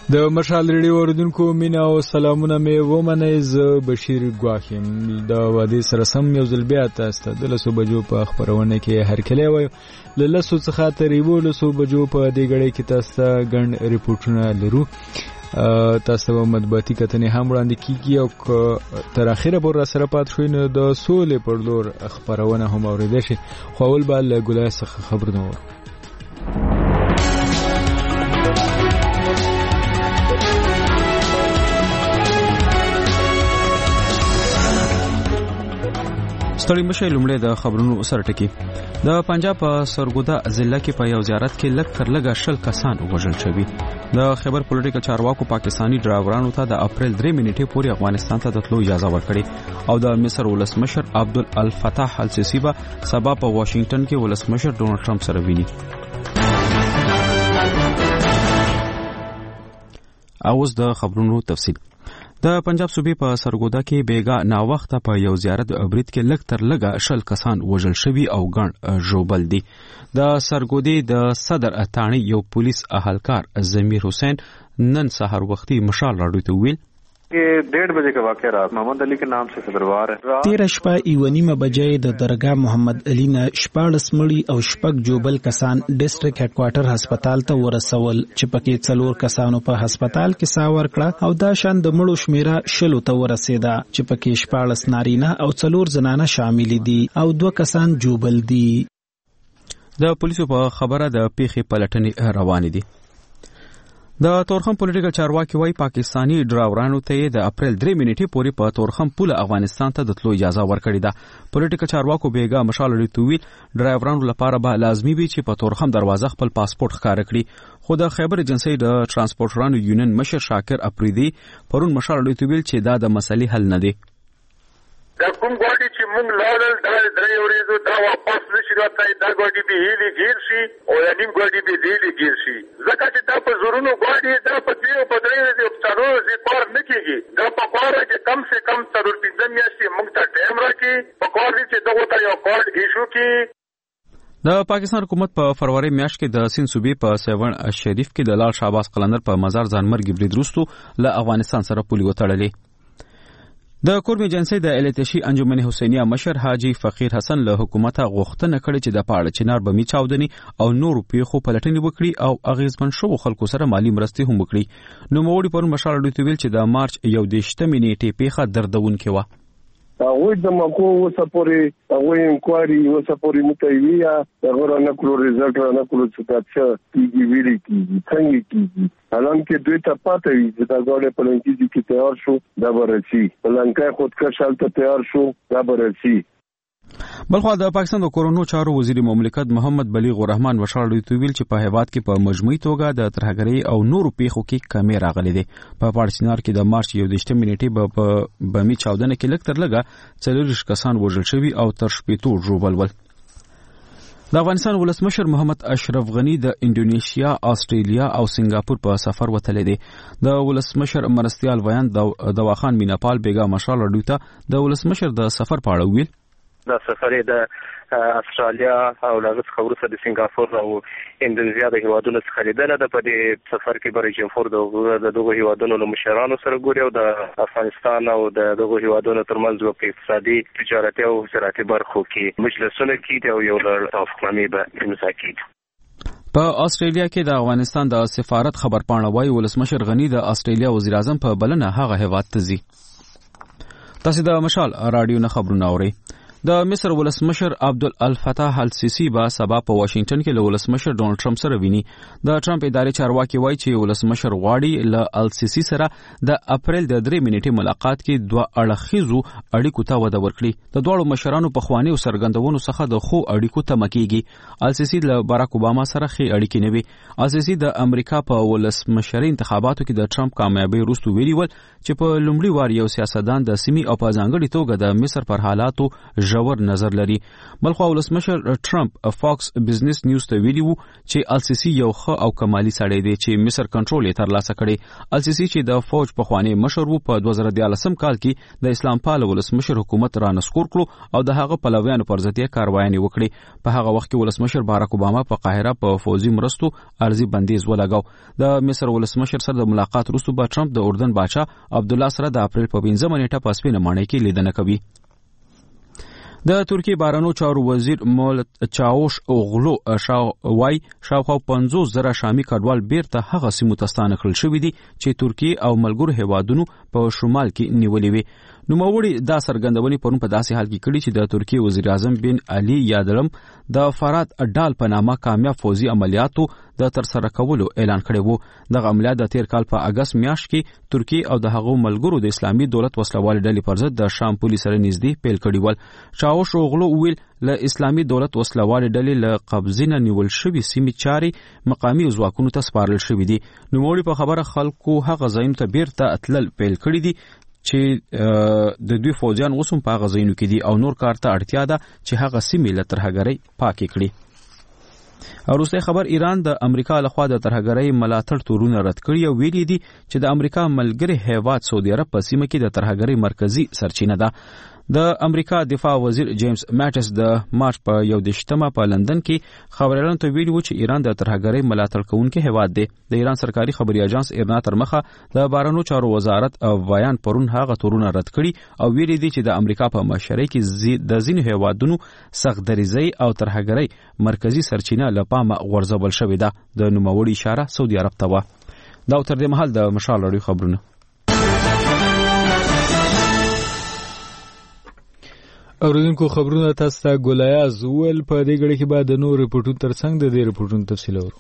د مشال ریډیو اوریدونکو مینا او سلامونه مې ومنئ. زه بشیر ګواخ یم. د وادي سره سم یو ځل بیا تاسو ته د 10 بجو په خبرونه کې هرکلی وایو. له 10 څخه تر 11 بجو په دې غړې کې تاسو ته ګڼ ریپورتونه لرو. تاسو ته مطبوعاتي کتنې هم وړاندې کیږي او تر اخره پورې سره پات شوي نو د سولې پر لور خبرونه هم اوریدل شي. خو اول به له ګلای څخه خبرونه ورو. ستړي مشه لومړی د خبرونو سره ټکی. د پنجاب په سرګودا ضلع کې په یو زیارت کې لږ تر لږه 10 کسان وژل شوي. د خیبر پولیټیکل چارواکو پاکستانی ډرایورانو ته د اپریل 3 نیټې پورې افغانستان ته د تلو اجازه ورکړې او د مصر ولسمشر عبدالفتاح السیسی به سبا په واشنگټن کې ولسمشر ډونالد ټرمپ سره ویني. اوس د خبرونو تفصیل. د پنجاب صوبې په سرګودا کې بیګا ناوخته په یو زیارت برید کې لږ تر لږه 10 کسان وژل شوي او ګڼ ژوبل دي. د سرګودې د صدر اتاڼي یو پولیس اهلکار ضمیر حسین نن سحر وختي مشال راډیو ته ویل یہ 1:30 بجے کا واقعہ رات محمد علی کے نام سے دربار ہے. 13 شپه ایونیمه بجې د درگاه محمد علی نه 14 مړي او شپږ جوبل کسان ډیسټریکټ هډ کوارټر هسپتال ته ورسول چې پکې 4 کسانو په هسپتال کې ساه ورکړه او دا شان د مړو شمیره 10 ته ورسېده چې پکې 14 نارینه او 4 زنانه شامل دي او 2 کسان جوبل دي. د پولیسو په خبره د پیښې پلټنې روانې دي. د تورخم پولیټیکل چارواکي وايي پاکستانی ډرایورانو ته د اپریل 3 نیټې پورې په تورخم پوله افغانستان ته د تلو اجازه ورکړې ده. پولیټیکل چارواکو بیګا مشال لټوي ډرایورانو لپاره به لازمي وي چې په تورخم دروازه خپل پاسپورت ښکار کړي. خو د خیبر ایجنسی د ترانسپورټرانو یونین مشر شاکر اپریدي پرون مشال لټوي چې دا د مسلې حل نه دی. دا کوم ګاډي چې موږ لاړل دا درې ورځې دا واپس نشي راتلای. دا ګاډي به هیلي گیر شي او نیم ګاډي به هیلي گیر شي. ځکه چې دا په زورونو ګاډي دا په دې په درې ورځې په څلور ورځې کار نه کیږي. دا په کار کې کم سے کم 4-5 میاشتې موږ ته ټایم راکړي. په کار دي چې دغه ته یو کارت ایشو کړي. د پاکستان حکومت په فروری میاشت کې د سین صوبې په سیون شریف کې د لال شهباز قلندر په مزار ځانمرګي برید وروسته له افغانستان سره پولي وتړلې. د کورم ایجنسی د التشی انجمن حسینیه مشر حاجی فقیر حسن له حکومت غوښتنه کړې چې د پاړه چنار بمی چاودنی او نور پیښو پلټنې وکړي او اغیزمن شو خلکو سره مالی مرستې هم وکړي. نو موړي پر مشال دوی ویل چې د مارچ 11 نیټې پیښه دردونکې و. هغه د مکو وسپوري هغه انکوایري وسپوري متوییا هغه نه کړو ریزلټ نه کړو چې تاسو کیږي ویلي کیږي څنګه کیږي. الان کې دوی ته پاتې وي چې دا ګاډي په لنکي کې تیار شو دا برسي پلانکای خودکش حالت تیار شو دا برسي. بلخو د پاکستان د کورونو چارو وزیر مملکت محمد بلیغ الرحمن وشاړ دوی ویل چې په هیواد کې په مجموعي توګه د ترهګرۍ او نورو پیښو کې کمی راغلي دي. په پاړچینار کې د مارچ 11 نیټې په بمی چاودنه کې لږ تر لږه 40 کسان وژل شوي او تر 70 ژوبل ول. د افغانستان ولسمشر محمد اشرف غنی د انډونیشیا، استرالیا او سنگاپور په سفر وتلی دی. د ولسمشر مرستیال ویان دواخان میناپال بیګا مشال راډیو د ولسمشر د سفر په اړه ویل دا سفر د استرالیا او لغت خبرو د سنگاپور او انډونیزیا د هیوادونو څخه لیدنه ده. په دې سفر کې برای جمهور د دغه هیوادونو له مشرانو سره ګوري او د افغانستان او د دغه هیوادونو ترمنځ په اقتصادي، تجارتي او زراعتي برخو کې مجلسونه کیږي او یو لړ توافقنامې به امضا کیږي. په استرالیا کې د افغانستان د سفارت خبرپاڼه وايي ولسمشر غنی د استرالیا وزیر اعظم په بلنه هغه هیواد ته ځي. تاسو د مشال رادیو نه خبرونه اورئ. د مصر ولسمشر عبدالفتاح السیسی به سبا په واشنگټن کې له ولسمشر ډونالد ټرمپ سره ویني. د ټرمپ ادارې چارواکي وایي چې ولسمشر غواړي له السیسی سره د اپریل د 3 نیټې ملاقات کې دوه اړخیزو اړیکو ته وده ورکړي. د دواړو مشرانو په خواني او سرګندونو څخه د خو اړیکو ته مکیږي. السیسی له باراک اوباما سره خې اړیکې نه وي. السیسی د امریکا په ولسمشري انتخاباتو کې د ټرمپ کامیابی وروسته ویلي ول چې په لومړي وار یو سیاستدان د سیمې او په ځانګړي توګه د مصر پر حالاتو ژور نظر لري. بلخو ولسمشر ټرمپ فاکس بزنس نیوز ته ویلي وو چې السیسی یو ښه او کمالي سړی دی چې مصر کنټرول یې ترلاسه کړي. السیسی چې د فوج پخوانی مشر وو په 2013 کال کې د اسلام پال ولسمشر حکومت را نسکور کړو او د هغه پلویانو پر ضد یې کاروایي وکړي. په هغه وخت کې ولسمشر باراک اوباما په قاهره په فوزي مرستو ارزي بندیز ولګاو. د مصر ولسمشر سره د ملاقات وروسته به ټرمپ د اردن بادشاه عبدالله سره د اپریل په 15 نیټه په سپینه ماڼۍ کې لیدنه کوي. د ترکیه بهرنیو چارو وزیر مولت چاوش اوغلو وای شاوخوا 50,000 شامي کډوال بیرته هغه سیمو ته ستانه کړل شوي دي چې ترکیه او ملګرو هیوادونو په شمال کې نیولې وي. نوموړي دا څرګندونې پرون په داسې حال کې کړي چې د ترکیه وزیر اعظم بن علي یادرم د فرات ډال په نامه کامیاب فوزي عملیاتو د ترسره کولو اعلان کړی وو. دغه عملیات د تیر کال په اگست میاشت کې ترکیه او د هغو ملګرو د اسلامي دولت وسلوال ډلې پر ضد د شام پولیس سره نږدې پیل کړي ول. چاوش اوغلو ویل له اسلامي دولت وسلوال ډلې له قبضینه نیول شوی سیمې چاري مقامی ځواکونو ته سپارل شوی دي. نوموړي په خبره خلکو هغه ځایونو ته بیرته اتلل پیل کړي دي چې د دوی فوجیان اوسم په هغه ځایونو کې دي او نور کار ته اړتیا ده چې هغه سیمې له ترهګرۍ پاکې کړي. وروستی خبر ایران د امریکا لخوا د ترهګرۍ ملاتړ تورونه رد کړي او ویلي دي چې د امریکا ملګری هیواد سعودي عرب په سیمه کې د ترهګرۍ مرکزی سرچینه ده. د امریکا دفاع وزیر جیمز ماټس د مارچ په 21 په لندن کې خبريالانو ته ویلي و چې ایران د ترهګرۍ ملاتړ کوونکی هیواد دی. د ایران سرکاري خبري اژانس ایرنا تر مخه د بهرنیو چارو وزارت وایان پرون هغه تورونه رد کړي او ویلي دي چې د امریکا په مشرۍ کې د ځینو هیوادونو سختدریزۍ او ترهګرۍ مرکزی سرچینه له پامه غورځول شوې ده. د نوموړي اشاره سعودي عرب ته و. دا تر دې مهال د مشال راډیو خبرونه. اوریدونکو خبرونه تاسو ته ګولایاز ول په دې غړي کې بعد نور ریپورتونو ترڅنګ د دې ریپورتونو تفصیل اورو.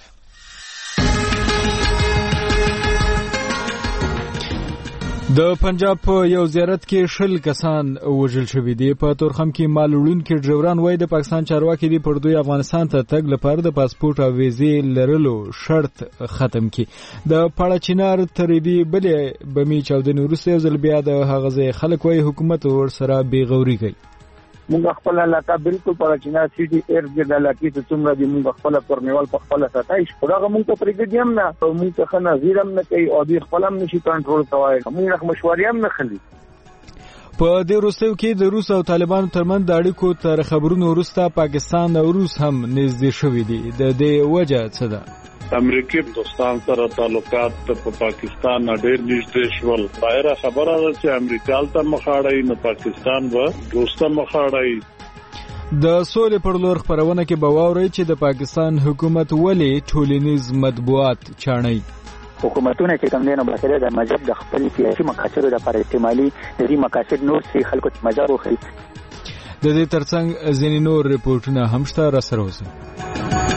د پنجاب په یو زیارت کې 10 کسان وژل شوي دي. په تورخم کې مالوړون کې ډرایوران وای د پاکستان چارواکي دي پر دوی افغانستان ته تګ لپاره د پاسپورت او ویزې لرلو شرط ختم کړي. د پاړه چینار ترېبي بلې بمی چاودنې وروسته ځل بیا د هغه ځای خلک وای حکومت ور سره بیغوري کوي. مونږ خپل علاقه بالکل پراچینا سیټي ایرګ د علاقې ته څومره دی مونږ خپل پرنیوال په خپل ساتای شپږه مونږ ته پرېږدیم نه مونږ ته خنه زیرم نه کوي او دې خپل هم نشي کنټرول کوي. مونږ مشورې هم نه خلی. په دې وروستیو کې د روس او طالبانو ترمنځ د اړیکو تر خبرونو وروسته پاکستان او روس هم نږدې شوي دي. د دې وجه څه ده؟ امریکای دوستان سره تعلقات په پاکستان ډېر نږدې شول. ظاهره خبره ده چې امریکا ته مخاړی نه پاکستان و روس ته مخاړی. د سولې پر لور خبرونه کې باوري چې د پاکستان حکومت ولې ټولنیز مطبوعات چاڼي. حکومتونه چې کوم دینه بسره د مذهب د خپل سیاسي مقاصدو لپاره استعمالي د دې مقاصد نور سي خلکو ته مذهب وخی. د دې ترڅنګ ځینې نور ریپورتونه هم شته را سره اوسه.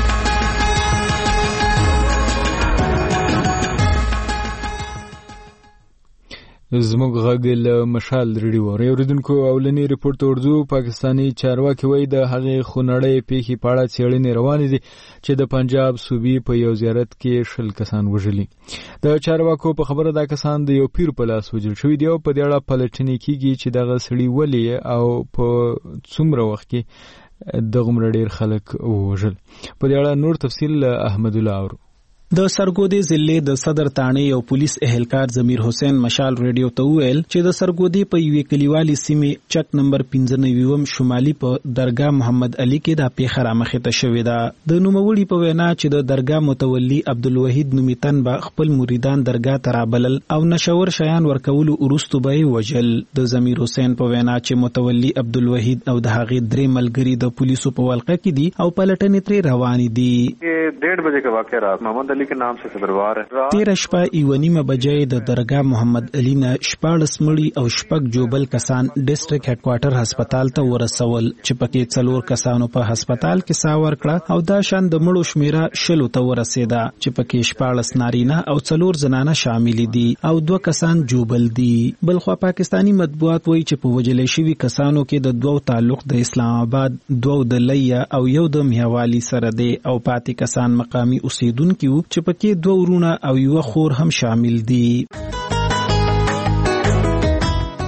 زموږ غږ له مشال ریډیو اوریدونکو اولنی ریپورت اردو پاکستانی چارواکي وایي د هغې خونړۍ پیښې په اړه څېړنې روانې دي چې د پنجاب صوبې په یو زیارت کې 10 کسان وژلي. د چارواکو په خبره دا کسان د یو پیر په لاس وژل شوي دي او په دې اړه پلټنې کیږي چې دغه سړي ولې او په څومره وخت کې دغه ډېر خلک وژل. په دې اړه نور تفصیل احمد الله اورو. د سرګودي ضلع د صدر تانه یو پولیس اهلکار ضمیر حسین مشال ریډیو ته ویل چې د سرګودي په یوې کلیوالي سیمې چک نمبر 95 شمالي په درگاه محمد علي کې د پیښه رامخې ته شوې ده. د نوموړي په وینا چې د درگاه متولي عبدالوحید نومیتن با خپل مریدان درگاه ته رابلل او نشور شیان ورکولو وروسته به وژل. د ضمیر حسین په وینا چې متولي عبدالوحید او د هغې درې ملګري د پولیسو په ولقه کې دي او پلټنې ترې روانې دي. 1:30 बजे का वाकया रात मोहम्मद अली के नाम से दरबार है. 13 شپه 1:30 بجې د درگاه محمد علي نه 14 مړي او شپږ جوبل کسان ډیسټریکټ هډ کوارټر هسپتال ته ورسول چې پکې 4 کسانو په هسپتال کې ساه ورکړه او دا شان د مړو شمیره 10 ته ورسېده چې پکې 14 نارینه او 4 زنانه شامل دي او 2 کسان جوبل دي. بلخو پاکستانی مطبوعات وایي چې په وجلې شوي کسانو کې د 2 تعلق د اسلام آباد 2 د لیا او یو د میوالي سره دي او پاتې کسان مقامی اوسیدونکو چې پکې 2 ورونه او یو خور هم شامل دي.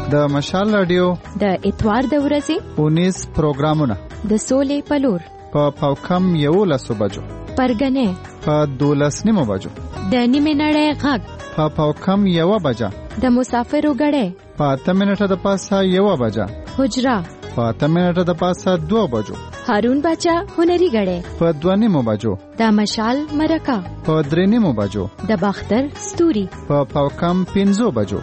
د مشال رادیو د اتوار د ورځې 19 پروګرامونه د سولې پلور په پاوکم 11 بجو پرګنې په 12 بجو د نیمه نړۍ غږ په پاوکم 1 بجه د مسافرو غړې په 8 منټه د پاسه 1 بجه حجرا په 8 منټه د پاسه 2 بجو هارون بچا هنري غړې په 2 بجو د مشال مرکه په 3 بجو د باختر ستوري په پاوکم 15 بجو.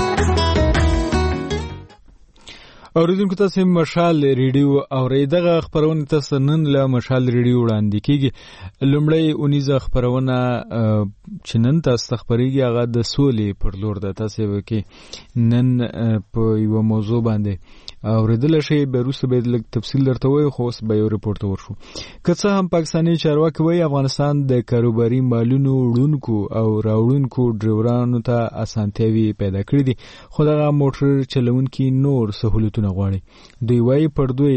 اوریدونکو تاسو مشال ریډیو اوریدغه خبرونه تاسو نن له مشال ریډیو وړاندې کیږي. لومړی 19 خبرونه چې نن تاسو خبريږي هغه د سولې پر لور ده. تاسو وکي نن په یو موضوع باندې اوریدل شي به روسه به لږ تفصیل درته وای خو اوس به یو ریپورت ورشو. که څه هم پاکستاني چارواکي وایي افغانستان د کاروباري مالونو وړونکو او راوړونکو ډرایورانو ته اسانتیاوي پیدا کړې دي خو دغه موټر چلونکي نور سہولتونه غواړي. دوی وایي پر دوی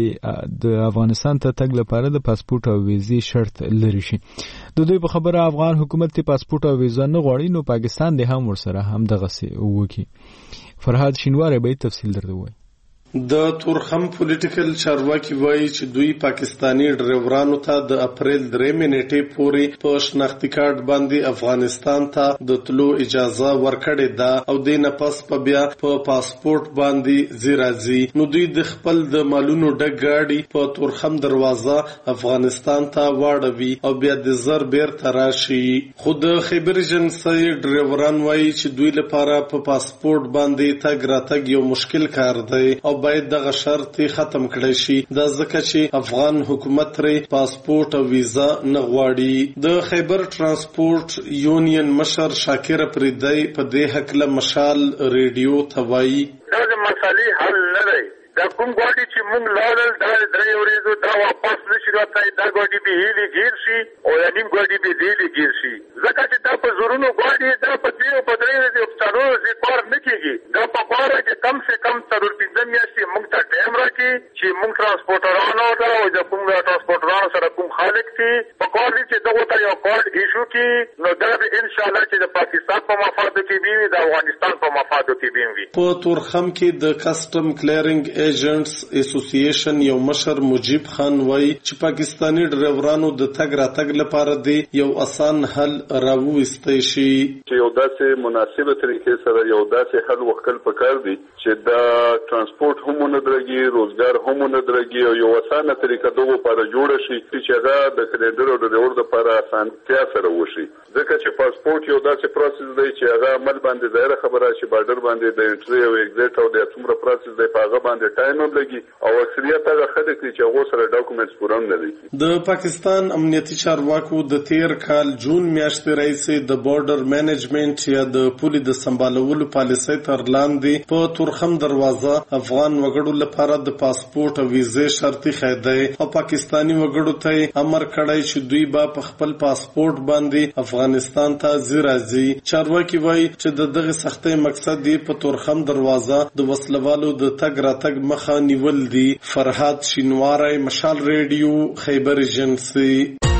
د افغانستان ته تګ لپاره د پاسپورت او ویزې شرط لري شي. د دوی په خبره افغان حکومت ته پاسپورت او ویزه نه غواړي نو پاکستان د هم ورسره هم دغه سی وکي. فرهاد شینواری به تفصیل درته وایي. د تورخم پولیټیکل چارواکي وایي چې دوی پاکستانی ډرایورانو ته د اپریل 3 نیټې پورې په شناختی کارت باندې افغانستان ته د تلو اجازه ورکړې ده او د نه پس په بیا په پاسپورت باندې زیرازي. نو دوی د خپل د مالونو ډک گاډي په تورخم دروازه افغانستان ته واړوي او بیا د زر بیر تراشي. خود خیبر ایجنسی ډرایوران وایي چې دوی لپاره په پاسپورت باندې تګ راتګ یو مشکل کار دی او باید دغه شرط ختم کړی شي. دا ځکه چې افغان حکومت ترې پاسپورت او ویزا نه غواړي. د خیبر ترانسپورت یونین مشر شاکر پریدی په دې حق له مشال ریډیو ته وایي دا د مسالې حل نه دی. دا کوم غواړي چې موږ لاړل دا درې ورځې دا واپس نشي راځي. دا غواړي به هلي گیر شي او یا نیم غواړي به هلي گیر شي. ځکه چې دا په زورونو غواړي دا په دې په درې ورځې په څلور ورځې کار نه کیږي. دا په کار کې کم سے کم 3-5 میاشتې موږ ته ټایم راکړي چې موږ ترانسپورټرانو او د کوم ترانسپورټرانو سره کوم خالق دي په کار دي چې دغه ته یو کارت ایشو کی نو دا ان شاء الله چې د پاکستان په مفادو کې وي د افغانستان په مفادو کې وي. په تورخم کې د کسٹم کلیرینګ ایجنټس اسوسییشن یو مشر مجیب خان وایي چې پاکستانی ډرایورانو د تګ راتګ لپاره دی یو آسان حل راوویستی شي. یو داسې مناسبه طریقې سره یو داسې حل وکړل پکار دی چې دا ترانسپورت هم نه درګي روزګار هم نه درګي او یو اسانه طریقه دغه لپاره جوړ شي چې هغه د کریډر او د ډرایور لپاره اسانتیا سره وشي. ځکه چې پاسپورت یو داسې پروسس دی چې هغه عمل باندې ظاهر خبره شي بارډر باندې د انټری او ایگزیټ او د څومره پروسس دی په هغه باندې ټایم هم لګي او اکثریت هغه خلک چې هغه سره ډاکومېنټس پوره نه لري. د پاکستان امنیتي چارواکو د 13 کال جون میاشتې راځي د بارډر مینجمنت یا د پولي د سمبالولو پالیسۍ تر لاندې په تورخم دروازه افغان وګړو لپاره د پاسپورت او ویزې شرطي خېده او پاکستانی وګړو ته امر کړی چې دوی به په خپل پاسپورت باندې افغانستان ته ځي. چارواکي وایي چې دغه سختۍ مقصد دی په تورخم دروازه د وسلوالو د تګ راتګ مخه نیول دي. فرهاد شینواری مشال ریډیو خیبر ایجنسی.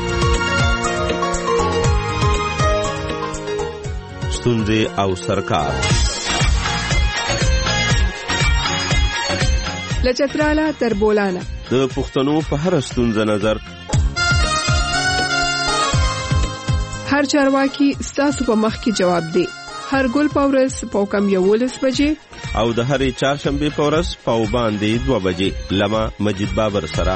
ستونزې او سرکار لچتراله تر بولانا د پښتنو په هر ستونزه نظر هر چارواکي ستاسو په مخ کې جواب دی. هر ګل پاورس پاوکم 11 بجې او د هرې چهارشنبه پاورس پاو باندې 2 بجې لمه مجید بابر سره.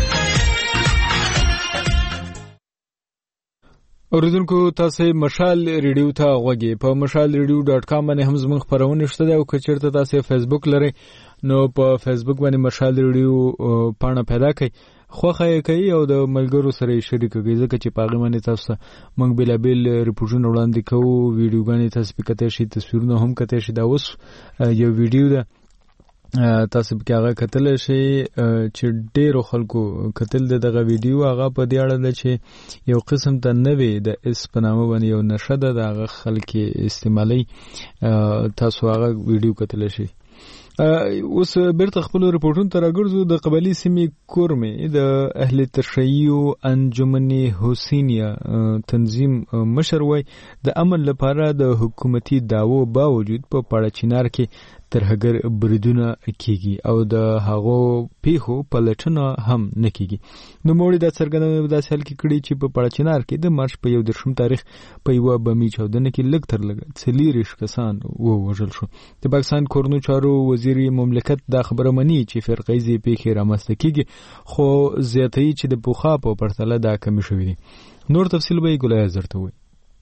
اوریدونکو تاسو مشال ریډیو ته غوږی په mashalradio.com باندې هم زموږ خبرونه شته او کچرته تاسو فیسبوک لرئ نو په فیسبوک باندې مشال ریډیو پاڼه پیدا کړئ خوخه کوي او د ملګرو سره شریک کړئ ځکه چې پاغه باندې تاسو موږ بلابل ریپورټونه وړاندې کوو ویډیوګانې تاسو پکته شي تصویرونه هم کته شي دا اوس یو ویډیو ده تاسو په هغه کتل شي چې ډېر خلکو کتل دغه ویډیو هغه په دې اړه ده چې یو قسم ته نوې د اس پنامه باندې یو نشه ده هغه خلک استعمالي تاسو هغه ویډیو کتل شي. اوس بیرته خپل ریپورټونو ته راګرځو. د قبایلی سیمې کورمې د اهل تشیع انجمن حسینیه تنظیم مشر وای د امن لپاره د حکومتي داوو باوجود په پاړه چینار کې ترهګر بریدونه کیږي او د هغو پیښو پلټنه هم نه کیږي. نو موږ د څرګندونې په داسې حال کې کړي چې په پړچنار کې د مارچ په 1 تاریخ په یوه بمي چاودنه کې لږ تر لږه 40 کسان ووژل شو. د پاکستان کورنو چارو وزیر مملکت دا خبره مني چې فرقیزې پیښې رامنځته کیږي، خو زیاتوي چې د پوخا په پرتله دا کمی شوی دی. نور تفصیل به ګلای زرته وي.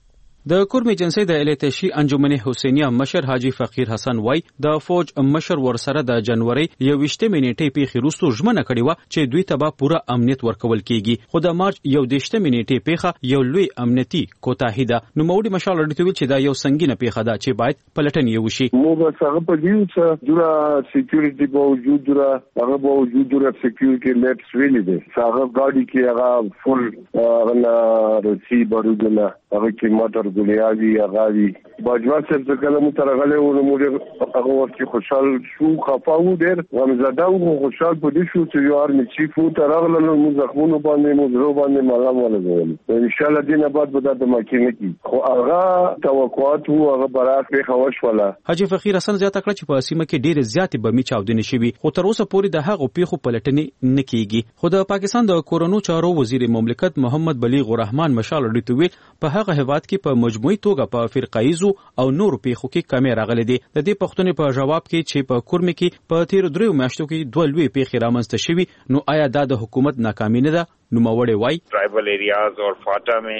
د کورم ایجنسی د الیتشي انجمن حسینیه مشر حاجی فقیر حسن وای د فوج مشر ورسره د جنوري 21 منېټې پیښې وروسته ژمنه کړې و چې دوی ته به پوره امنیت ورکول کیږي، خو د مارچ 21 منېټې پیښه یو لوی امنیتي کوتاهی ده. نو موږ مشال لري چې دا یو سنگینه پیښه ده چې باید پلټنې وشي. موږ سره په دې چې جوړه سکیورټي باوجود جوړه هغه باوجود جوړه سکیورټي لیټس ویلې ده هغه ګاډي کې هغه فل هغه رسی بارودونه هغه کې موټر ګلیاوی اغاوی باجوا صاحب څنګه مو ترغله و نو موږ هغه وخت خوشحال شو خفاو ډیر غمزاده او خوشحال پدې شو چې یو ارمی چیف ترغله نو زخمونو باندې مو زرو باندې مالام ولګول. ان شاء الله دینه بعد به د ماکینه کی خو هغه توقعات وو هغه برات په خوش ولا. حاجی فقیر حسن زیاته کړ چې په سیمه کې ډیر زیات بمي چاودنې شوي، خو تر اوسه پورې د هغو پیښو پلټنې نه کیږي. خو د پاکستان د کورونو چارو وزیر مملکت محمد بلیغ الرحمن مشال ډیټوي په هغه هیواد کې په مجموعي توګه په فرقایزو او نور پیښو کې کمی راغلي دي. د دې پښتنې په جواب کې چې په کورم کې په تیر 3 میاشتو کې 2 لوی پیښې رامنځته شوي، نو آیا دا د حکومت ناکامي نه ده؟ نو موړې وای ट्राइबल एरियाज और फाटा में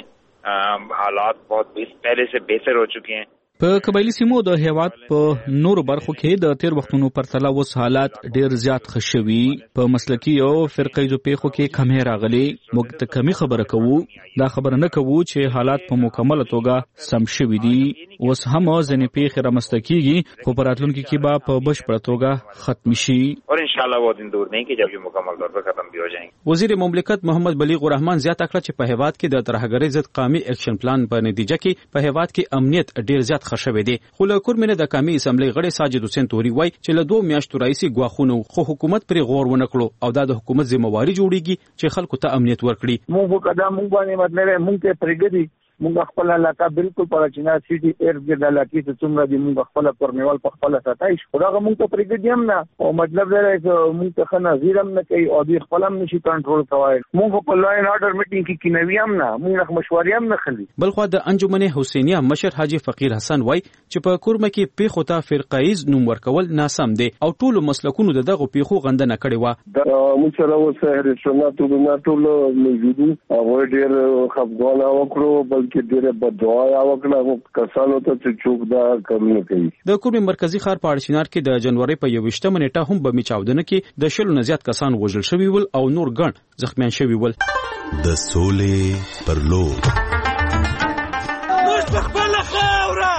हालात बहुत पहले से बेहतर हो चुके हैं. په قبایلی سیمو د هیواد په نورو برخو کې د تیر وختونو پرتله اوس حالات ډیر زیات ښه شوي. په مسلکي او فرقیزو پیښو کې کمی راغلي. موږ ته کمی خبره کوو، دا خبره نه کوو چې حالات په مکمله توګه سم شوي دي. اوس هم ځینې پیښې رامنځته کیږي، خو په راتلونکي کې به په بشپړه توګه ختم شي और इंशाल्लाह वो दिन दूर नहीं कि जब ये मुकम्मल तौर पर ختم भी हो जाएंगे. وزیر مملکت محمد بلیغ الرحمن زیاته کړه چې په هیواد کې د ترهګرۍ ضد قومي اکشن پلان په نتیجه کې په هیواد کې امنیت ډیر زیات خښوي دي. خو له کورمنه د قومي اسمبلی غړي ساجد حسین توري وای چې له 2 میاشتو راځي غواخونه خو حکومت پر غور ونه کړو او دا د حکومت ذمہواری جوړیږي چې خلکو ته امنیت ورکړي. موږ قدم موږ باندې مطلب موږ ته پرګدي موږ خپل علاقه بالکل پر چینا سیټي ایرز د علاقې ته څومره دی موږ خپل پرنیوال په خپل ساتای شو دا موږ ته پرګدیم نه او مطلب دا چې موږ ته خنه زیرم نه کوي او دی خپل هم نشي کنټرول کوي. موږ په لاین آرډر میټینګ کې کینویم نه موږ مشورې هم نه خلی. بلخو د انجمن حسینیه مشر حاجی فقیر حسن وای چې په کورمه کې پیښو ته فرقایز نوم ورکول ناسم دی او ټول مسلکونو دغه پیښو غندنه کړې و. موږ سره وسه رسوناتو د ټول موجودو او ډیر خپګان وکړو بلکې ډیره بدعا وکړه کسانو ته چې چوک دا کارونه کوي. د کورم مرکزی ښار په اړشینار کې د جنوري په 21 منېټه هم بمي چاودنه کې د 10 نه زیات کسان وژل شوي ول او نور ګڼ زخمیان شوي ول. د سولې پر لور مستقبل خاورا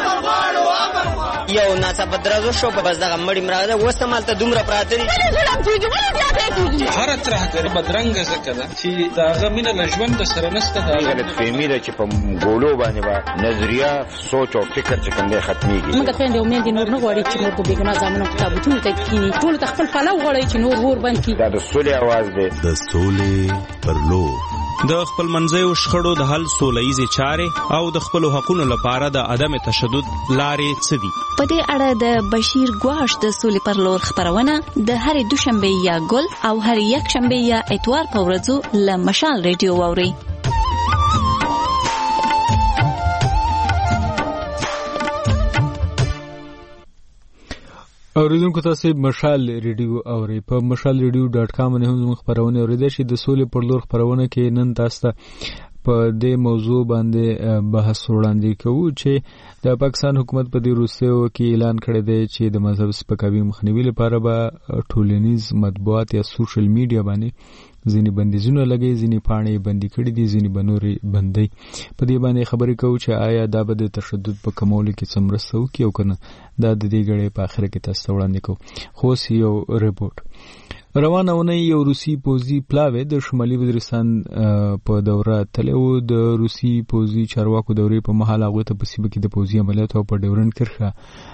یو ناڅه بدرازو شو په بس دغه مړی مراده وستمال ته دومره پراته دي هر ترهګر بدرنګ زکه ده چې داغه مینه لژوند سره نسته دا غلط فهمي ده چې په ګولو باندې با نظریه سوچ او فکر چې کومه ختميږي. موږ ته خويندې امید نور نه غواړي چې موږ په بیګنا ځامنو کتابونه ته کینی ټول تخپل پلو غواړي چې نور ور باندې دا د سولې आवाज ده. د سولې پر لور د خپل منځیو شخړو د حل سوله‌ییزې چارې او د خپل حقوقو لپاره د عدم تشدد لارې څه دي؟ په دې اړه د بشیر ګواش د سولې پر لور خبرونه د هرې دوشنبه یا ګل او هرې یکشنبه یا اتوار په ورځو له مشال ریډیو واوري. اوریدونکو تاسو مشال ریډیو اوري په mashalradio.com باندې هم زموږ خبرونه اوریدئ چې د سولې پر لور خبرونه کې نن تاسو ته په دې موضوع باندې بحث وړاندې کوو چې د پاکستان حکومت په دې روسیو کې اعلان کړی دی چې د مذهب سپکاوي مخنیوي لپاره به ټولنیز مطبوعات یا سوشل میډیا باندې ځینې بندیزونه لګي، ځینې پاڼې بندي کړي دي، ځینې بنوري بندي. په دې باندې خبرې کوو چې آیا دا به د تشدد په کمولو کې څه مرسته وکړي او کنه. دا د دې غړې په اخر کې تاسو وړاندې کوو. خو یو ریپورت روانه ونه یو روسي پوځي پلاوی د شمالي وزیرستان په دوره تلو د روسي پوځي چارواکو دورې په مهال هغه ته په سیمه کې د پوځي عملیاتو په ډیورنډ کرښه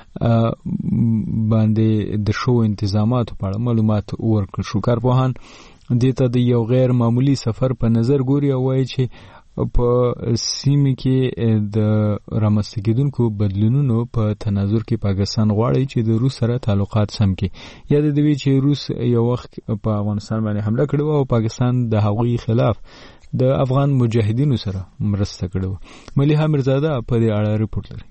باندې د شو انتظاماتو په اړه معلومات ورکړل شو. کارپوهان دې ته د یو غیر معمولی سفر په نظر ګوري او وایي چې په سیمه کې د رامنځته کېدونکو بدلونونو په تناظر کې پاکستان غواړي چې د روس سره تعلقات سم کړي. یا د دوی چې روس یو وخت په افغانستان باندې حمله کړې او پاکستان د هغوی خلاف د افغان مجاهدینو سره مرسته کړې. ملیحه میرزاده په دې اړه ریپورت لري.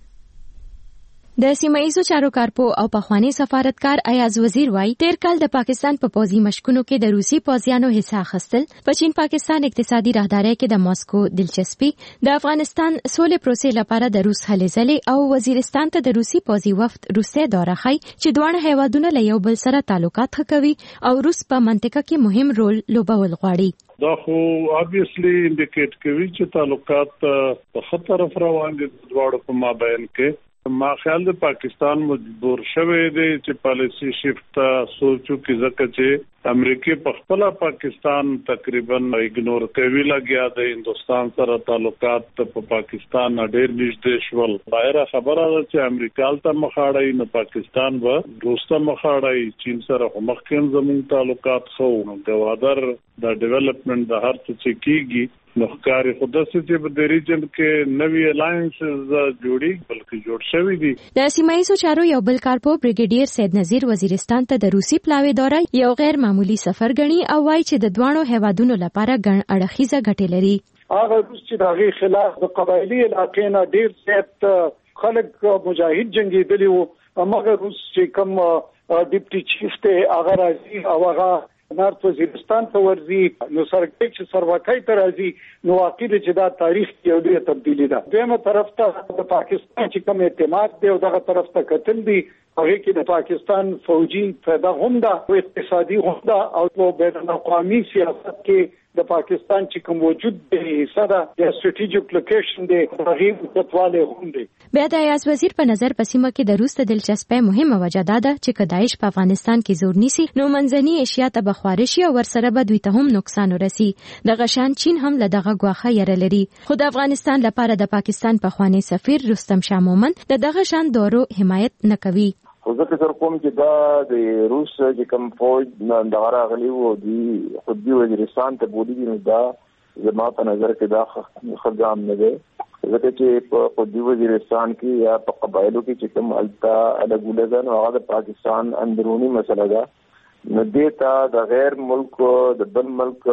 د سیمایي چارو کارپو او پخوانی سفارتکار ایاز وزیر وایي تیر کال د پاکستان په پوځي مشقونو کې د روسي پوځیانو حصہ اخیستل په چین پاکستان اقتصادي راهدارۍ کې د ماسکو دلچسپي د افغانستان سولې پروسې لپاره د روس هلې ځلې او وزیرستان ته د روسي پوځي وفد روسي دوره ښيي چې دواړه هیوادونه له یو بل سره تعلقات ښه کوي او روس په منطقه کې مهم رول لوبول غواړي. دا خو obviously indicate کوي چې تعلقات په خطر روان دي دواړو په مابین کې. ما خیال د پاکستان مجبور شوی دی چې پالیسی شفت سوچو کې ځکه چې امریکای په خپل پاکستان تقریبا ایګنور کوي لګیا د هندستان سره تعلقات په پاکستان ډېر نږدې شول. ظاهره خبره ده چې امریکا ته مخاړی نه پاکستان و روس ته مخاړی چین سره مخکې زموږ تعلقات خو غوادر د ډیولپمنٹ د هر څه چې کیږي نوښکاری خودسه چې په دې ریجن کې نوی الاینسز جوړي بلکې جوړ شوی دي. د سیمایي چارو یو بل کارپو بریګیډیر سید نذیر وزیرستان ته د روسي پلاوی دوره یو غیر معمولی سفر غني او وايي چې د دوانو هیوادونو لپاره ګڼ اړخیزه ګټې لري. هغه روس چې دغه خلاف د قبایلی علاقې نه ډیر زیات خلک مجاهد جنگیدلی وو. هغه روس چې کوم ډیپټي چیف ته هغه راځي او هغه نارت وزیرستان ته ورځي نو سرګټ چې سروکای ته راځي نو واقعي چې دا تاریخ یو ډېر تبدیلی ده. دیمه طرف ته د پاکستان چې کوم اعتماد دی او دغه طرف ته کتل دي هغه کې د پاکستان فوجي فائدہ هم ده او اقتصادي هم ده او په بین الاقوامي سیاست کې د پاکستان چې کوم وجود دی ساده د استراتیژیک لوکیشن دی رغیب تطواله هم دی. بیا د ایاز وزیر په نظر په سیمه کې د روس د دلچسپۍ مهمه وجه ده چې کدایش په افغانستان کې زور نیسي نو منځني ایشیا ته بخوارشي او ورسره به دوی ته هم نقصان ورسي. د غشان چین هم له دغه غواخه یره لري. خو د افغانستان لپاره د پاکستان پخوانی سفیر رستم شاه مومن د دغه شان دورو حمایت نه کوي. خو زه فکر کوم چې دا د روس چې کوم فوج د راغلي وو دی خودي وزیرستان ته بولی نو دا زما په نظر کې دا خدام نه دی ځکه چې په خودي وزیرستان کې یا په قبایلو کې چې کوم التا الګولګان او هغه پاکستان اندرونی مسله ده نو دیتا د غیر ملک د بل ملک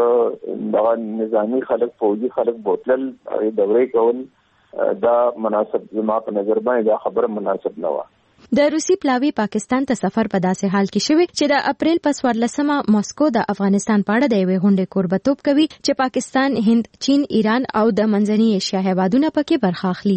د نظامی خلک فوجي خلک بوتل دورې کول دا مناسب زما په نظر باندې دا خبره مناسب نه و. د روسي پلاوی پاکستان ته سفر په داسې حال کې شوی چې د اپریل په 14مه ماسکو د افغانستان په اړه د یوې غونډې کوربتوب کوي چې پاکستان، هند، چین، ایران او د منځنۍ ایشیا هیوادونه پکې برخه اخلي.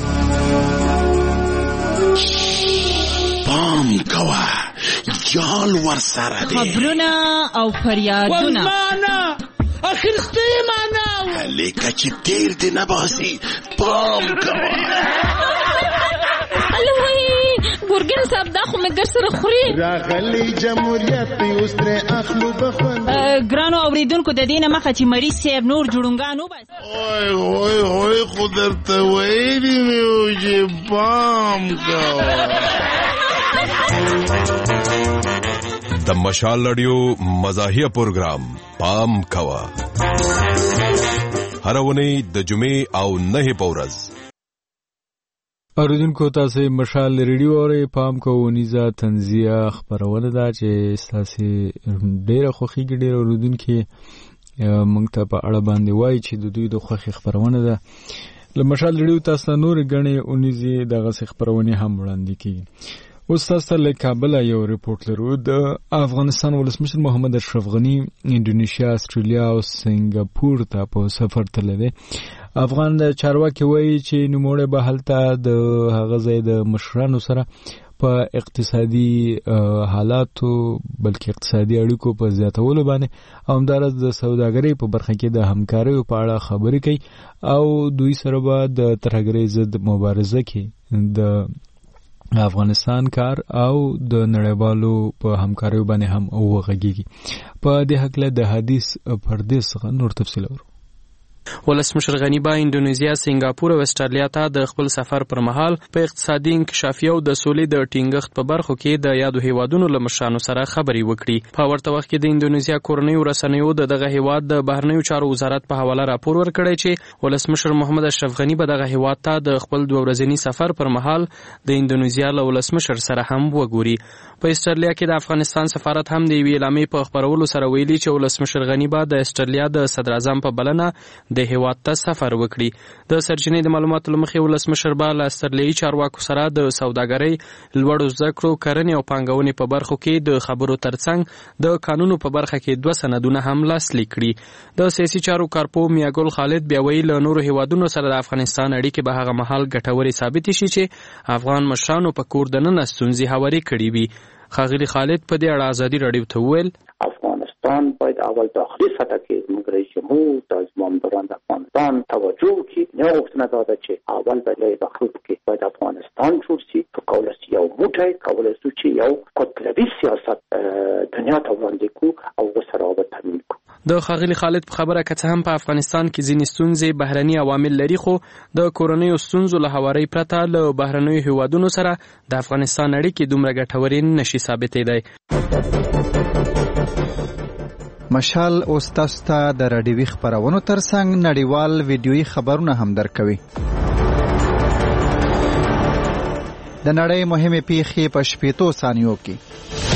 پام کوه جال ورسره دي خبرونه او فریادونه والله اخرسته معنا لیکه چې تیر دی نباسي پام کوه ګورګین صاحب دا خو مګر سره خوري راغلی جمهوریت اوس تر اخلو بخون ګرانو اوریدونکو د دینه مخه چې مریض صاحب نور جوړونګانو بس اوه خدرته وایي نو چې بام کا د مشال لړیو مزاحیه پروګرام پام کوا هرونی د جمعې او نه پورز اوریدونکو تاسو مشال ریډیو اورئ پام کوو نیزه تنزیه خبرونه ده چې تاسو ډیره خوخیږي ډیره اوریدونکو مونږ ته په اړه باندې وایي چې د دوی د خوخي خبرونه ده لمشال ریډیو تاسو نور غني اونیزي دغه خبرونه هم وړاندې کیږي. اوس تاسو له کابل یو ریپورت لرو. د افغانستان ولسمشر محمد اشرف غنی انډونیشیا، استرالیا او سنگاپور ته په سفر تللی. افغان چارواکي وایي چې نوموړی به هلته د هغه ځای د مشرانو سره په اقتصادي حالاتو بلکې اقتصادي اړیکو په زیاتولو باندې او همدارس د سوداګرۍ په برخه کې د همکارۍ په اړه خبرې کوي او دوی سره به د ترهګرۍ ضد مبارزه کې د افغانستان کار او د نړیوالو په همکارۍ باندې هم وغږیږي. په دې حق له د حدیث پردیس څخه نور تفصیل اورو. ولسمشر غنی با انډونیزیا، سنگاپور او استرالیا ته د خپل سفر پر مهال په اقتصادي انکشافي او د سولې د ټینګښت په برخو کې د یادو هیوادونو له مشرانو سره خبرې وکړي. په ورته وخت کې د انډونیزیا کورنیو رسنیو دغه هیواد د بهرنیو چارو وزارت په حواله راپور ورکړی چې ولسمشر محمد اشرف غنی به دغه هیواد ته د خپل 2 ورځني سفر پر مهال د انډونیزیا له ولسمشر سره هم وګوري. په استرالیا کې د افغانستان سفارت هم د یوې اعلامیې په خپرولو سره ویلي چې ولسمشر غنی به د استرالیا د صدر اعظم په بلنه د هیواد ته سفر وکړي. د سرچینې د معلوماتو له مخې ولسمشر به له استرالیایي چارواکو سره د سوداګرۍ، لوړو زده کړو، کرنې او پانګونې په برخو کې د خبرو ترڅنګ د قانونو په برخه کې 2 سندونه هم لاسلیک کړي. د سیاسي چارو کارپو میاګل خالد بیا ویل له نورو هیوادونو سره د افغانستان اړیکې به هغه مهال ګټورې ثابت شي چې افغان مشرانو په کور دننه ستونزې هواري کړي وي. ښاغلي خالد په دې اړه ازادي راډیو ته وویل افغانستان باید اول داخلي سطح کې موږ رئیس جمهور د ازمامداران د افغانستان توجه وکړي. نه غوښتنه دا ده چې اول به لوی مخلوق کې باید افغانستان جوړ شي، په کولای شي یو موټی کولای شي چې یو قطبي سیاست دنیا ته وړاندې کړو او ورسره به تامین کړو. د ښاغلي خالد په خبره که څه هم په افغانستان کې ځینې ستونزې بهرني عوامل لري، خو د کورنیو ستونزو له هوارۍ پرته له بهرنیو هیوادونو سره د افغانستان اړیکې دومره ګټورې نشي ثابتېدی. مشال اوس تاسو ته د راډیوي خبرونو ترڅنګ نړیوال ویډیويي خبرونه هم درکوي. د نړۍ مهمې پیښې په 15 ثانیو کې.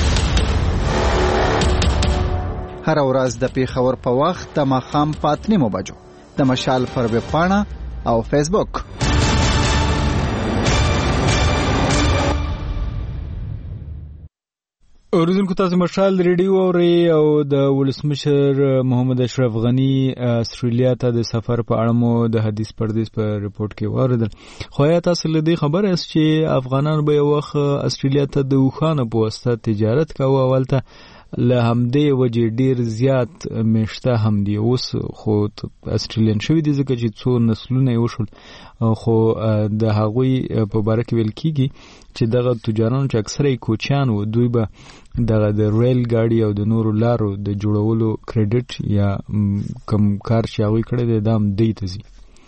هر ورځ د پیښور په وخت د ماښام په 8 بجو د مشال پر ویب پاڼه او فیسبوک. اوریدونکو تاسو مشال ریډیو اورئ او د ولسمشر محمد اشرف غنی استرالیا ته د سفر په اړه مو د حدیث پردیس په ریپورت کې واوریدل. خو یا تاسو له دې خبره است چې افغانان به یو وخت استرالیا ته د وخانه په واسطه تجارت کاوه. اولته له همدې وجې ډیر زیات میشته هم دي. اوس خو استرالیان شوي دي ځکه چې څو نسلونه یې وشول، خو د هغوی په باره کې ویل کېږي چې دغه تجاران چې اکثره یې کوچیان وو، دوی به دغه د ریل ګاډي او د نورو لارو د جوړولو کریډټ یا کم کار چې هغوی کړی دی دا هم دی ته ځي.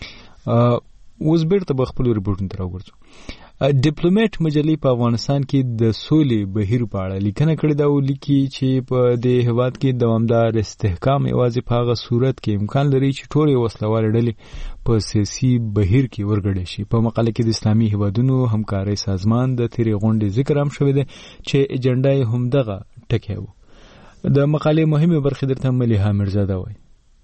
اوس بیرته به خپلو ریپورټونو ته راوګرځو. ډیپلوماټ مجلې په افغانستان کې د سولې بهیر په اړه لیکنه کړې ده او لیکي چې په دې هیواد کې دوامدار استحکام یوازې په هغه صورت کې امکان لري چې ټولې وسلوالې ډلې په سیاسي بهیر کې ورګډې شي. په مقاله کې د اسلامي هیوادونو همکارۍ سازمان د تیرې غونډې ذکر هم شوی دی چې اجنډا یې همدغه ټکی و. د مقالې مهمې برخې درته ملیحه میرزاده وایي.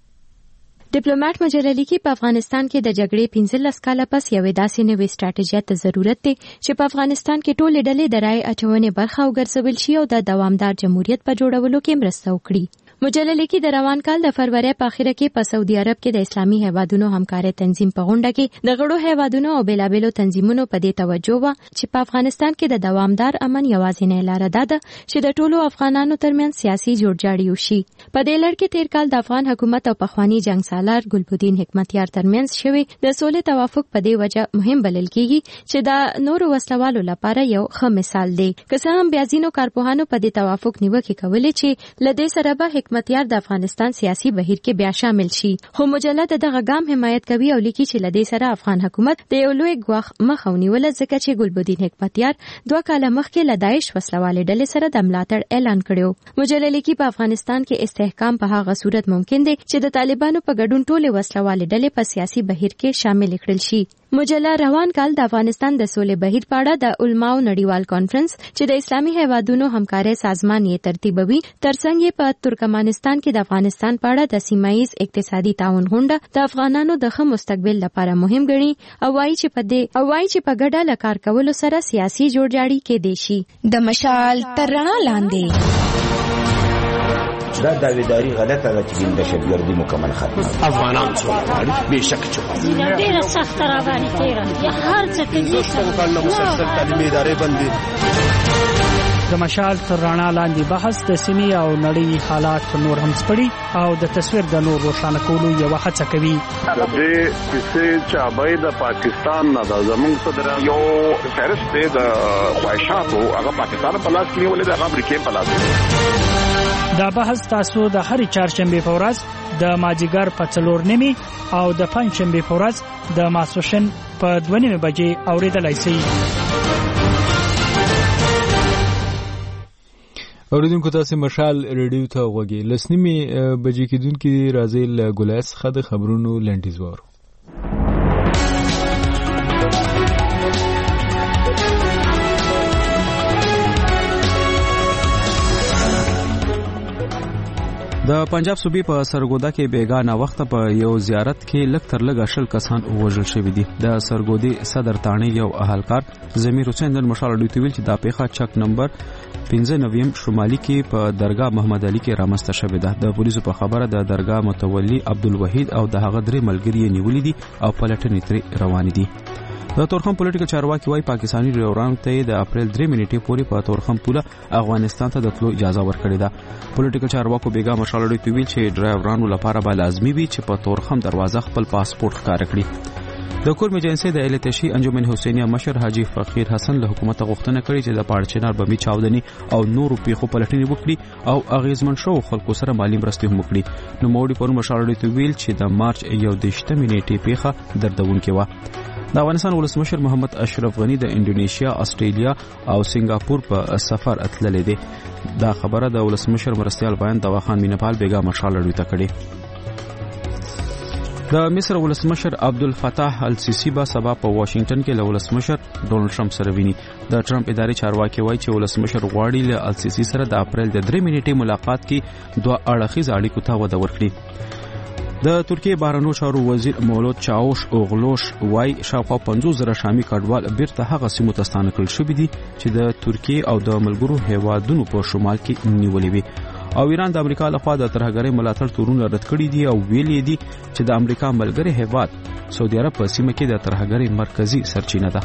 ډیپلوماټ مجله لیکي په افغانستان کې د جګړې 15 کاله پس یوې داسې نوې سټراټیژي ته ضرورت دی چې په افغانستان کې ټولې ډلې د رای اچونې برخه وګرځول شي او د دوامدار جمهوریت په جوړولو کې مرسته وکړي. مجله لیکي د روان کال د فروری په اخره کې په سعودي عرب کې د اسلامي هیوادونو همکارۍ تنظیم په غونډه کې د غړو هیوادونو او بیلابیلو تنظیمونو په دې توجه و چې په افغانستان کې د دوامدار امن یوازینۍ لاره ده چې د ټولو افغانانو ترمنځ سیاسي جوړجاړی وشي. په دې لړ کې تیر کال د افغان حکومت او پخوانی جنگ سالار ګلبدین حکمتیار ترمنځ شوی د سولې توافق په دې وجه مهم بلل کیږي چې د نورو وسلوالو لپاره یو ښه مثال دی. که څه هم بیا ځینو کارپوهانو په دې توافق نیوکې کولې چې له دې سره به حکمتیار د افغانستان سیاسي بهیر کې بیا شامل شي، خو مجله دغه ګام حمایت کوي او لیکي چې له دې سره افغان حکومت د یو لوی ګواښ مخه ونیوله ځکه چې ګلبدین حکمتیار 2 کاله مخکې له داعش وسلوالې ډلې سره د ملاتړ اعلان کړو. مجله لیکي په افغانستان کې استحکام په هغه صورت ممکن دی چې د طالبانو په ګډون ټولې وسلوالې ډلې په سیاسي بهیر کې شامل کړل شي. مجله روان کال د افغانستان د سولې بهیر په اړه د علماو نړیوال کانفرنس چې د اسلامي هیوادونو همکارۍ سازمان یې ترتیبوي ترڅنګ یې په ترکمنستان کې د افغانستان په اړه د سیمایي اقتصادي تعاون غونډه د افغانانو د ښه مستقبل لپاره مهم ګڼي او وایي چې په ګډه له کار کولو سره سیاسي جوړجاړی کېدای شي. د مشال تر رڼا لاندې دا داویداری غلطه ده چې دهشتګردي مکمل ختمه. افغانان څوک غواړي بېشک چې ډېره سخته راغلې تېره یا هر څه کوي څنګه مسلسل تعلیمي ادارې بندي. د مشال تر رڼا لاندې بحث د سیمې او نړۍ حالات نور هم سپړي او د تصویر د نور روښانه کولو یو هڅه کوي. د دې کیسې چابای د پاکستان نه د زمونږ صدر یو فهرست د خواهشاتو هغه پاکستان په لاس کې ولې د امریکا په لاس. دا بحث تاسو د هر چهارشنبه په ورځ د ماجیګر په 4:30 او د پنځشنبه په ورځ د ماسوشن په 2:30 بجې اوریدلای شئ. اوریدونکو تاسو مشال ریډیو ته وګورئ. لسنیمه بجې کېدونکې راځي له ګولایس خد خبرونو لنډیز وارو. د پنجاب صوبې په سرګودا کې بیګانه وخت په یو زیارت کې لږ تر لږه 20 کسان وژل شوي دي. د سرګودي صدر تانه یو اهلکار زمیر حسین د مشال ډیټ ویل چې دا پیښه چک نمبر 15 شمالي کې په درگاه محمد علي کې رامسته شوې ده. د پولیسو په خبره د درگاه متولي عبدالوحید او د هغه درې ملګري نیولې دي او پلټنې ترې روانې دي. د تورخم پولیټیکل چارواکي وايي پاکستاني ډرایورانو ته د اپریل 3 نیټې پورې په تورخم پوله افغانستان ته د تلو اجازه ورکړې ده. پولیټیکل چارواکو بیګا مشال ډیټ ویل چې ډرایورانو لپاره به لازمي وي چې په تورخم دروازه خپل پاسپورت ښکار کړي. د کورم ایجنسی د التشي انجمن حسینیه مشر حاجی فقیر حسن له حکومت غوښتنه کړې چې د پاړچنار بمی چاودنی او نورو پیښو پلټنې وکړي او اغیزمن شو خلکو سره مالی مرستې هم وکړي. نو موړي پر مشال ډیټ ویل چې د مارچ 11 نیټې پیښه دردونکې و. د افغانستان ولسمشر محمد اشرف غنی د انډونیشیا، استرالیا او سنگاپور په سفر اتللی دی. دا خبره د ولسمشر مرستیال بیان دواخان مینپال بیګا مشال ډیټ کړي. د مصر ولسمشر عبدالفتاح السیسی با سبا په واشنگټن کې له ولسمشر ډونلډ ټرمپ سره ویني. د ټرمپ اداري چارواکي وایي چې ولسمشر غواړي له السیسی سره د اپریل د 3 نیټې ملاقات کې دوه اړخیز اړیکو ته وده ورکړي. د ترکیه بهرنیو چارو وزیر مولود چاوش اوغلوش وایي شاوخوا 50,000 شامي کډوال بیرته هغه سیمو ته ستانه کړل شوي دي چې د ترکیه او د ملګرو هیوادونو په شمال کې نیولې وي. او ایران د امریکا لخوا د ترهګرۍ ملاتړ تورونه رد کړي دي او ویلي دي چې د امریکا ملګری هیواد سعودي عرب په سیمه کې د ترهګرۍ مرکزی سرچینه ده.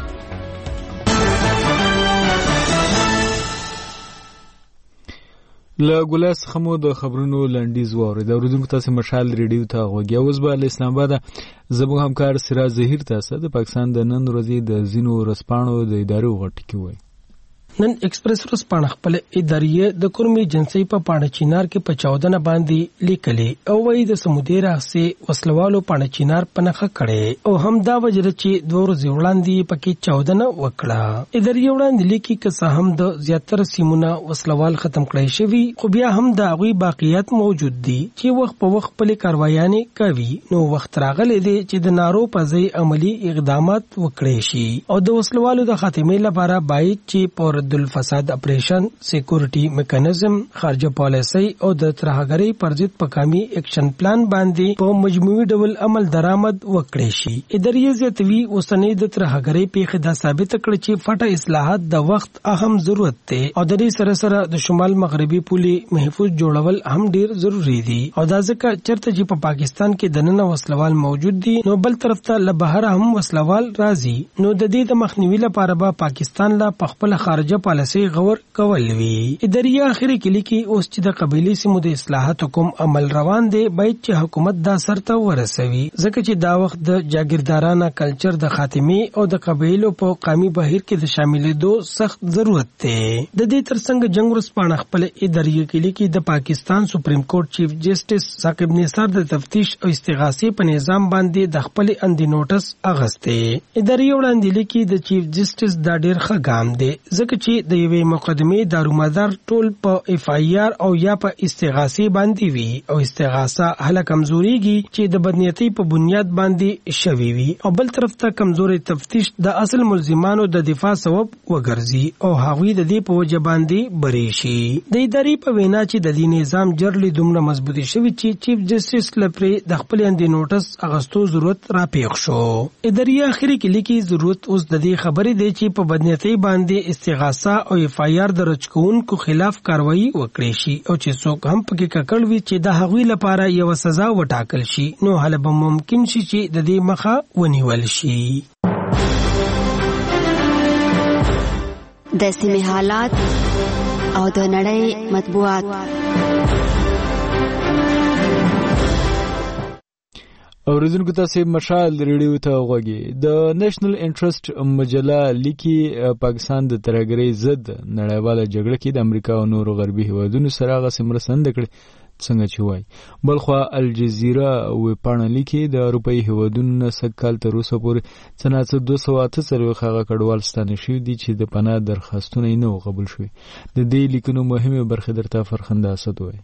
له ګولاس خمو د خبرونو لنډیز واره د اوریدونکو تاسو مشال ریډیو ته غوږی اوس به اسلام آباد زموږ همکار سراج ظهیر تاسو د پاکستان د نن ورځې د زینو رسپانو د ادارو غټکی وای. نن ایکسپریس رسپانه خپل ادارې د کورمي جنسي په پاڼه چینار کې په 14 باندې لیکلي او وایي د سمودي راځي وسلوالو پاڼه چینار پنهخه کړي او هم دا وجره چې دوه ورځې وړاندې پکې 14 وکړه. ادارې وړاندې لیکي که هم د زیاتره سیمونه وسلوال ختم کړي شوی خو بیا هم د هغوی باقیات موجود دي چې وخت په وخت خپل کاروایانې کوي. نو وخت راغلی دی چې د نارو په ځای عملی اقدامات وکړي شي او د وسلوالو د خاتمې لپاره باید چې پر الفساد اپریشن سکیورټي میکانیزم خارجه پالیسي او د ترهګرۍ پر ضد پکامي اکشن پلان باندې په مجموعي ډول عمل درآمد وکړي شي. اداري زیاتوي اوسنۍ د ترهګرۍ پیښه دا ثابت کړي چې فټه اصلاحات د وخت اهم ضرورت دی او د دې سره سره د شمال مغربي پولي محفوظ جوړول هم ډیر ضروری دي او دا ځکه چرته چې په پاکستان کې دننه وسلوال موجود دي نو بل طرف ته له بهر هم وسلوال راځي. نو د دې د مخنیوي لپاره به پاکستان لا خپل خارجه پالیسي غور کول وی. اداري اخري کې لیکي اوس چې د قبيلي سیمو د اصلاحات کوم عمل روان دی باید چې حکومت دا سرته ورسوي ځکه چې دا وخت د جاګیردارانه کلچر د خاتمه او د قبيلو په قومي بهیر کې د شاملېدو سخت ضرورت دی. د دې ترڅنګ جنگ ورسپانه خپل اداري کې لیکي د پاکستان سپریم کورټ چیف جسټس ثاقب نثار د تفتیش او استغاثې په نظام باندې د خپل اندي نوټس اغسته. اداري وړاندې لیکي د چیف جسټس دا ډیر ښه ګام دی ځکه چې د یوې مقدمې دارومدار ټول په اف آی آر او یا په استغاثې باندې وي او استغاثه هله کمزوريږي چې د بدنيتي په بنیاد باندې شوي وي او بل طرف ته کمزوري تفتیش د اصل ملزمانو د دفاع سبب وګرځي او هغوی د دې په وجه باندې بری شي. د ادارې په وینا چې د دې نظام جرلی دومره مضبوطی شوی چې چیف جسټس لپاره د خپل اندي نوټس اغستو ضرورت را پیښ شو. اداري اخري کې لیکي ضرورت اوس د دې خبرې دی چې په بدنيتي باندې استغاثه او اف آی آر درج کوونکو خلاف کاروایی وکړي شي او چې څوک هم پکې ککړ وي چې د هغوی لپاره یو سزا وټاکل شي نو هله به ممکن شي چې د دې مخه ونیول شي. د سیمې حالات او د نړۍ مطبوعات. اوریدونکو تاسو مشال ریډیو ته غوږی. د نېشنل انټرست مجله لیکي پاکستان د ترهګرۍ ضد نړیواله جګړه کې د امریکا او نورو غربي هیوادونو سره غوښه مرسته کړې څنګه چې وای. بلخوا الجزیره وپاڼه لیکي د اروپאי هیوادونو سکهال تر اوسه پورې څنګه 248 هغه کډوال ستانه شوي دي چې د پناه درخواستونه نه قبول شوي. د دې لیکنو مهمه برخه درته فرخنده اسد وای.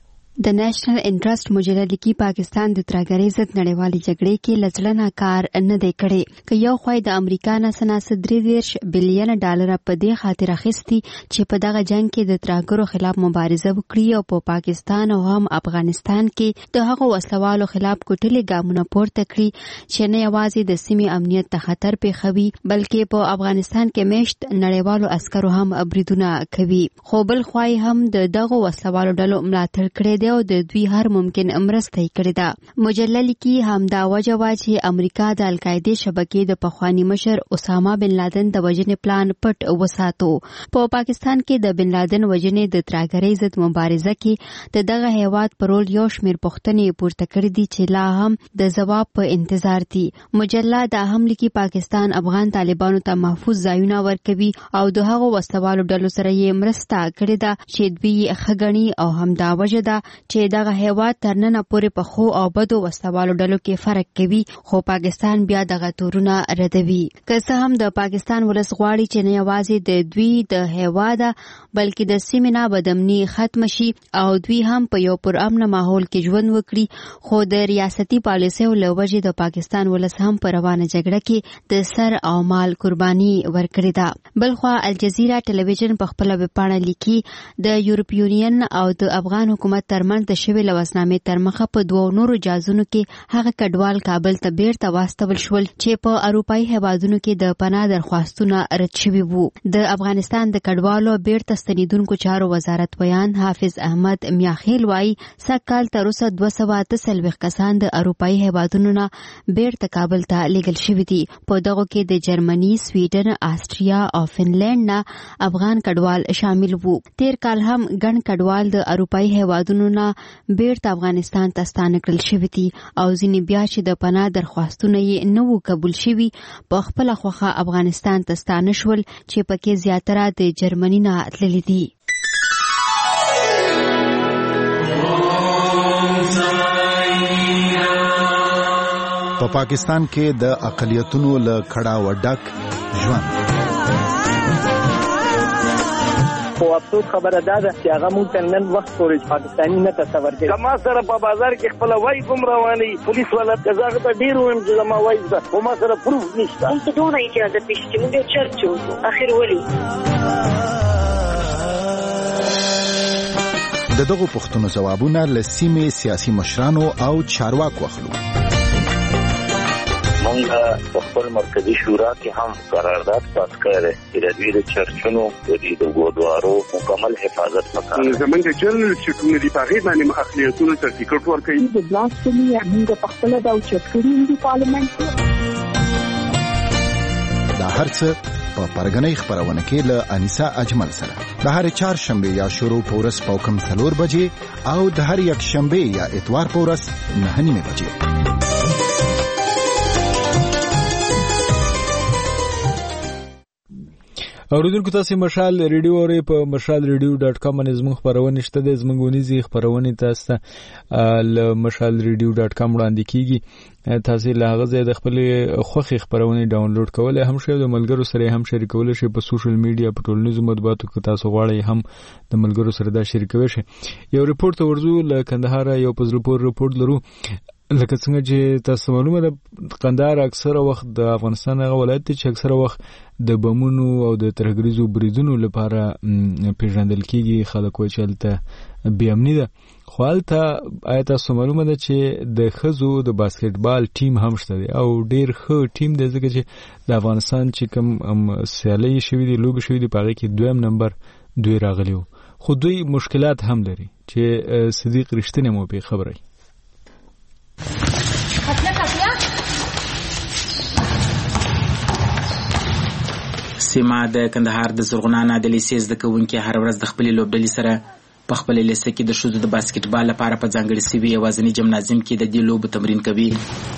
د نېشنل انټرست مجله لیکي پاکستان د ترهګرۍ ضد نړیوالې جګړې کې لڅړنه کار نه دی کړی که یو خوای د امریکا نه سناسه 3 بلین ډالر په دې خاطر اخیستي چې په دغه جنگ کې د ترهګرو خلاف مبارزه وکړي او په پاکستان او هم افغانستان کې د هغو وسلوالو خلاف کوټلې ګامونه پورته کړي چې نه یوازې د سیمې امنیت ته خطر پیښوي بلکې په افغانستان کې مشت نړیوالو عسکرو هم بریدونه کوي. خو بل خوای هم د دغه وسلوالو ډلو ملاتړ کړی او د دوی هر ممکن مرسته کړې ده. مجله لیکي همدا وجه وا چې امریکا د القاعده شبکې د پخوانی مشر اسامه بن لادن د وژنې پلان پټ وساتو. په پاکستان کې د بن لادن وژنې د ترهګرۍ ضد مبارزه کې د دغه هیواد پرول یو شمیر پوښتنې پورته کړې دي چې لا هم د جواب په انتظار دي. مجله دا هم لیکي پاکستان افغان طالبانو ته محفوظ ځایونه ورکوي او د هغو وسوالو ډلو سره یې مرسته کړې ده چې دوی خګنی او همدا وجه ده چې دغه هیواد ترننه پورې په خو او بدو وسوالو ډلو کې فرق کوي خو پاکستان بیا دغه تورونه ردوي. که څه هم د پاکستان ولس غواړي چې نه یوازې د دوی د هیواد بلکې د سیمې نه بدامني ختم شي او دوی هم په یو پرامن ماحول کې ژوند وکړي خو د ریاستي پالیسیو له وجې د پاکستان ولس هم په روانه جګړه کې د سر او مال قرباني ورکړې ده. بلخوا الجزیره ټلویزیون په خپل ویبپاڼه لیکي د یورپیونین او د افغان حکومت ترمنځ د شوی لوسنامې تر مخه په دوه نورو جازونو کې هغه کډوال کابل ته بیرته واستول شول چې په اروپאי هیوادونو کې د پناه درخواستونه رد شوي وو. د افغانستان د کډوالو بیرته ستنیدونکو چارو وزارت بیان حافظ احمد میاخیل وایي سکهال تر اوسه 243 کسان د اروپאי هیوادونو نه بیرته کابل ته لیږل شوي دي. په دغو کې د جرمني، سویډن، آسټریا او فنلند نه افغان کډوال شامل وو. تیر کال هم ګڼ کډوال د اروپאי هیوادونو نه بیرته افغانستان ته ستانه کړل شوي دي او ځینې بیا چې د پناه درخواستونه یې نه وو قبول شوي په خپله خوښه افغانستان ته ستانه شول چې پکې زیاتره د جرمني نه تللي دي. په پاکستان کې د اقلیتونو له کړاوه ډک ژوند. خو افسوس خبره ده چې هغه موږ ته نن وخت پورې پاکستاني نه تصور کړي. ما سره په بازار کې خپل وای کوم رواني پولیس والا کزاغه ته ډیر ویم چې ما وای ده خو ما سره پروف نشته. موږ ته دونه اجازه پېښ چې موږ چرچ وو اخر ولي د دغو پوښتنو ځوابونه له سیمې سیاسي مشرانو او چارواکو اخلو. مونږ په خپل مرکزی شورا کې هم قرارداد پاس کړی چې د دوی د چرچونو د ګودوارو مکمل حفاظت وکړي. زمونږ جنرال چټونه دی په هغه باندې اقلیتونو ته ټیکټ ورکړي. د بلاسفمي موږ په خپل د چټکړي د پارلیمنت دا هرڅه په پرګنۍ خبرونه کې له انیسا اجمل سره د هر چهارشنبه یا شروع پورس پوکم 4 بجې او د هر یک شنبه یا اتوار پورس 9 بجې. اوریدونکو تاسو مشال ریډیو اورئ په mashalradio.com باندې زموږ خبرونه شته د زموږ ونیزي خبرونه تاسو له mashalradio.com وړاندې کیږي. تاسو له هغه ځای د خپل خوخي خبرونه ډاونلوډ کولای هم شئ، د ملګرو سره هم شریکول شئ په سوشل میډیا په ټولنیزو مطبوعاتو کې تاسو غواړئ هم د ملګرو سره دا شریکوي شئ. یو ریپورت ورزو له کندهار یو پزلپور ریپورت لرو. لکه څنګه چې تاسو معلومه ده قندهار اکثره وخت د افغانستان هغه ولایت دی چې اکثره وخت د بمونو او د ترهګریزو بریدونو لپاره پیژندل کیږي. خلک وایي چې هلته بې امني ده. خو هلته آیا تاسو معلومه ده چې د ښځو د باسکټبال ټیم هم شته دی او ډیر ښه ټیم دی ځکه چې د افغانستان چې کوم سیالۍ شوي دي لوبې شوي دي په هغې کې 2 نمبر دوی راغلي وو. خو دوی مشکلات هم لري چې صدیق رښتینی مو پې خبرئ. سیمه د کندهار د زرغونه نادلي سیز د کوونکې هر ورځ د خپل لوبډلې سره په خپل لیست کې د ښځو د باسکټبال لپاره په ځانګړي سوي یوازینی جمنازیم کې د دې لوبو تمرین کوي.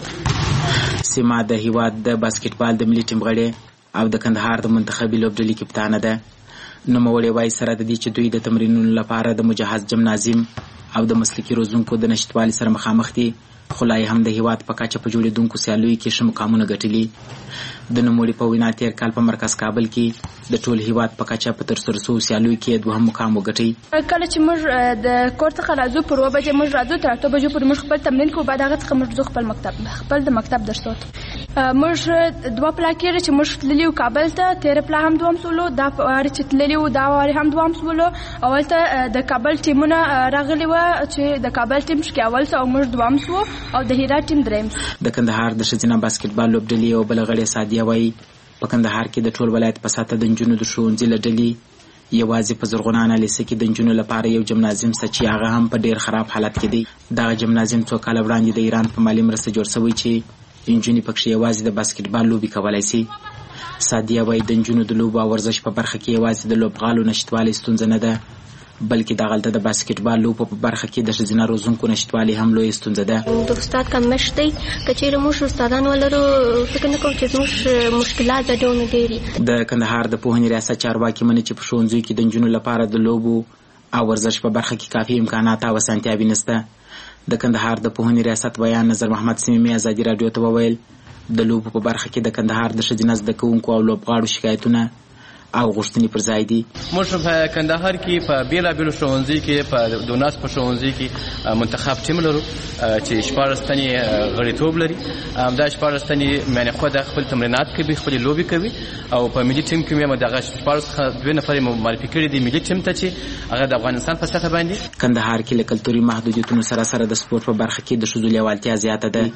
سیمه د هیواد د باسکټبال د ملي ټیم غړې او د کندهار د منتخبي لوبډلې کپتانه ده. نوموړې وایي سره د دې چې دوی د تمرینونو لپاره د مجهز جمنازیم او د مسلکي روزونکو د نشتوالي سره مخامخ دي، خو لا هم د هیواد په کچه په جوړېدونکو سیالیو کې ښه مقامونه ګټلي. د نوموړي په وینا تېر کال په مرکز کابل کې د ټول هیواد په کچه په ترسره شوو سیالیو کې 2 مقام وګټي. کله چې موږ د کور څخه راځو پر 2 بجې موږ راځو تر 8 بجې پورې موږ خپل تمرین کوو. بعد هغه څخه موږ ځو خپل مکتب درسو ته. موږ 2 پلا کېږي چې موږ تللي وو کابل ته. 13 پلا هم دوام سولو، دا واري چې تللي وو دا واري هم دوام سولو. اول ته د کابل ټیمونه راغلي و چې د کابل ټیم کې اول ته او موږ دوام سو او د هرات ټیم دریم. د کندهار د ښځینه باسکټبال لوبډلې او بل غړې سادیه وایي په کندهار کې د ټول ولایت په ساته د نجونو د ښوونځي له ډلې یوازې په زرغونانه لیسه کې د نجونو لپاره یو جمنازیم شته چې هغه هم په ډیر خراب حالت کې دی. دغه جمنازیم څو کاله وړاندې د ایران په مالي مرسته جوړ شوی چې نجونې پکې یوازې د باسکټبال لوبې کولی شي. سادیه وایي د نجونو د لوبو او ورزش په برخه کې یوازې د لوبغالو نشتوالی ستونزه نه ده، بلکې دغلته د باسکټبال لوبو په برخه کې د ښځینه روزونکو نشتوالی هم لوی ستونزه ده. د استاد کمښت دی. که چیرې موږ استادان ولرو فکر نه کوم چې زموږ مشکلات به ډېر ډېري. د کندهار د پوهنې ریاست چارواکي مني چې په ښوونځیو کې د نجونو لپاره د لوبو او ورزش په برخه کې کافي امکانات او اسانتیاوې نشته. د کندهار د پوهنې ریاست بیان نظر محمد سمیمي ازادي راډیو ته وویل د لوبو په برخه کې د کندهار د ښځینه زده کوونکو او لوبغاړو شکایتونه او غوښتنې پر ځای دي. موږ په کندهار کې په بیلابیلو ښوونځي کې په دوناس په ښوونځي کې منتخب ټیم لرو چې 14 تنې غړیتوب لري. همدا 14 تنې معنی خو د خپل تمرینات کوي، خپل لوبي کوي او په ملي ټیم کې هم دغه 14 2 نفر معرفي کړي دي ملي ټیم ته چې هغه د افغانستان په سطح باندې. کندهار کې له کلتوري محدودیتونو سره سره د سپورت په برخه کې د ښځو لیوالتیا زیاته ده.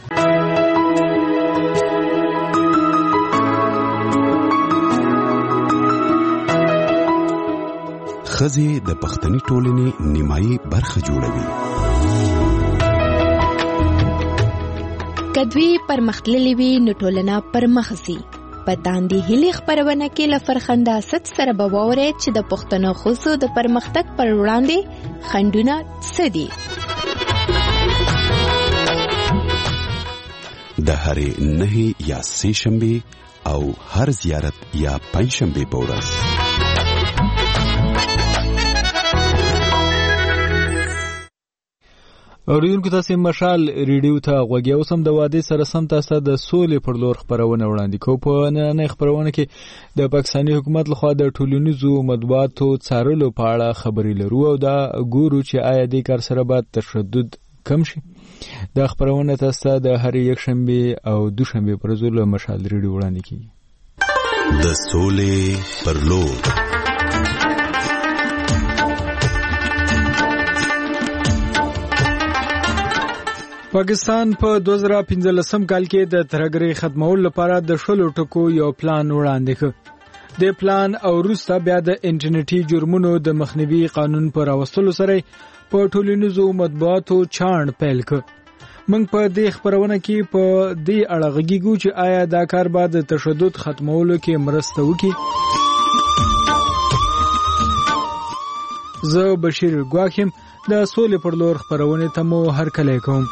ښځې د پښتني ټولنې نیمایي برخه جوړوي. کدوی پرمختللې وي نو ټولنه پرمخ ځي. په داندې هیلې خپرونه کې له فرخنده ست سره به واورئ چې د پښتنو ښځو د پرمختګ پر وړاندې خنډونه څه دي. د هرې 9 یا 3 شنبې او هر زیارت یا 5 شنبې په ورځ اوریدونکو تاسو مشال ریډیو ته غوږی اوسم د واده سره سم تاسو د سولې پر لور خبرونه وړاندې کوو. په نن خبرونه کې د پاکستاني حکومت لخوا د ټولنیزو مطبوعاتو څارلو په اړه خبرې لرو او دا ګورو چې آیا د کار سره به تشدد کم شي. دا خبرونه تاسو د هر یک شنبه او دوشنبه پر ورځ له مشال ریډیو وړاندې کیږي. د سولې پر لور پاکستان په 2015 کال کې د ترهګرۍ ختمولو لپاره د شلو ټکو یو پلان وړاندې کړ. د پلان او وروسته بیا د انټرنیټي جرمونو د مخنیوي قانون پر راوستلو سره په ټولنیزو مطبوعاتو چاڼ پیل کړ. موږ په دې خبرونه کې په دې اړه غږیږو چې آیا دا کار به د تشدد ختمولو کې مرسته وکړي. زه بشیر ګواکیم د سولې پر لور خبرونه ته مو هرکلی کوم.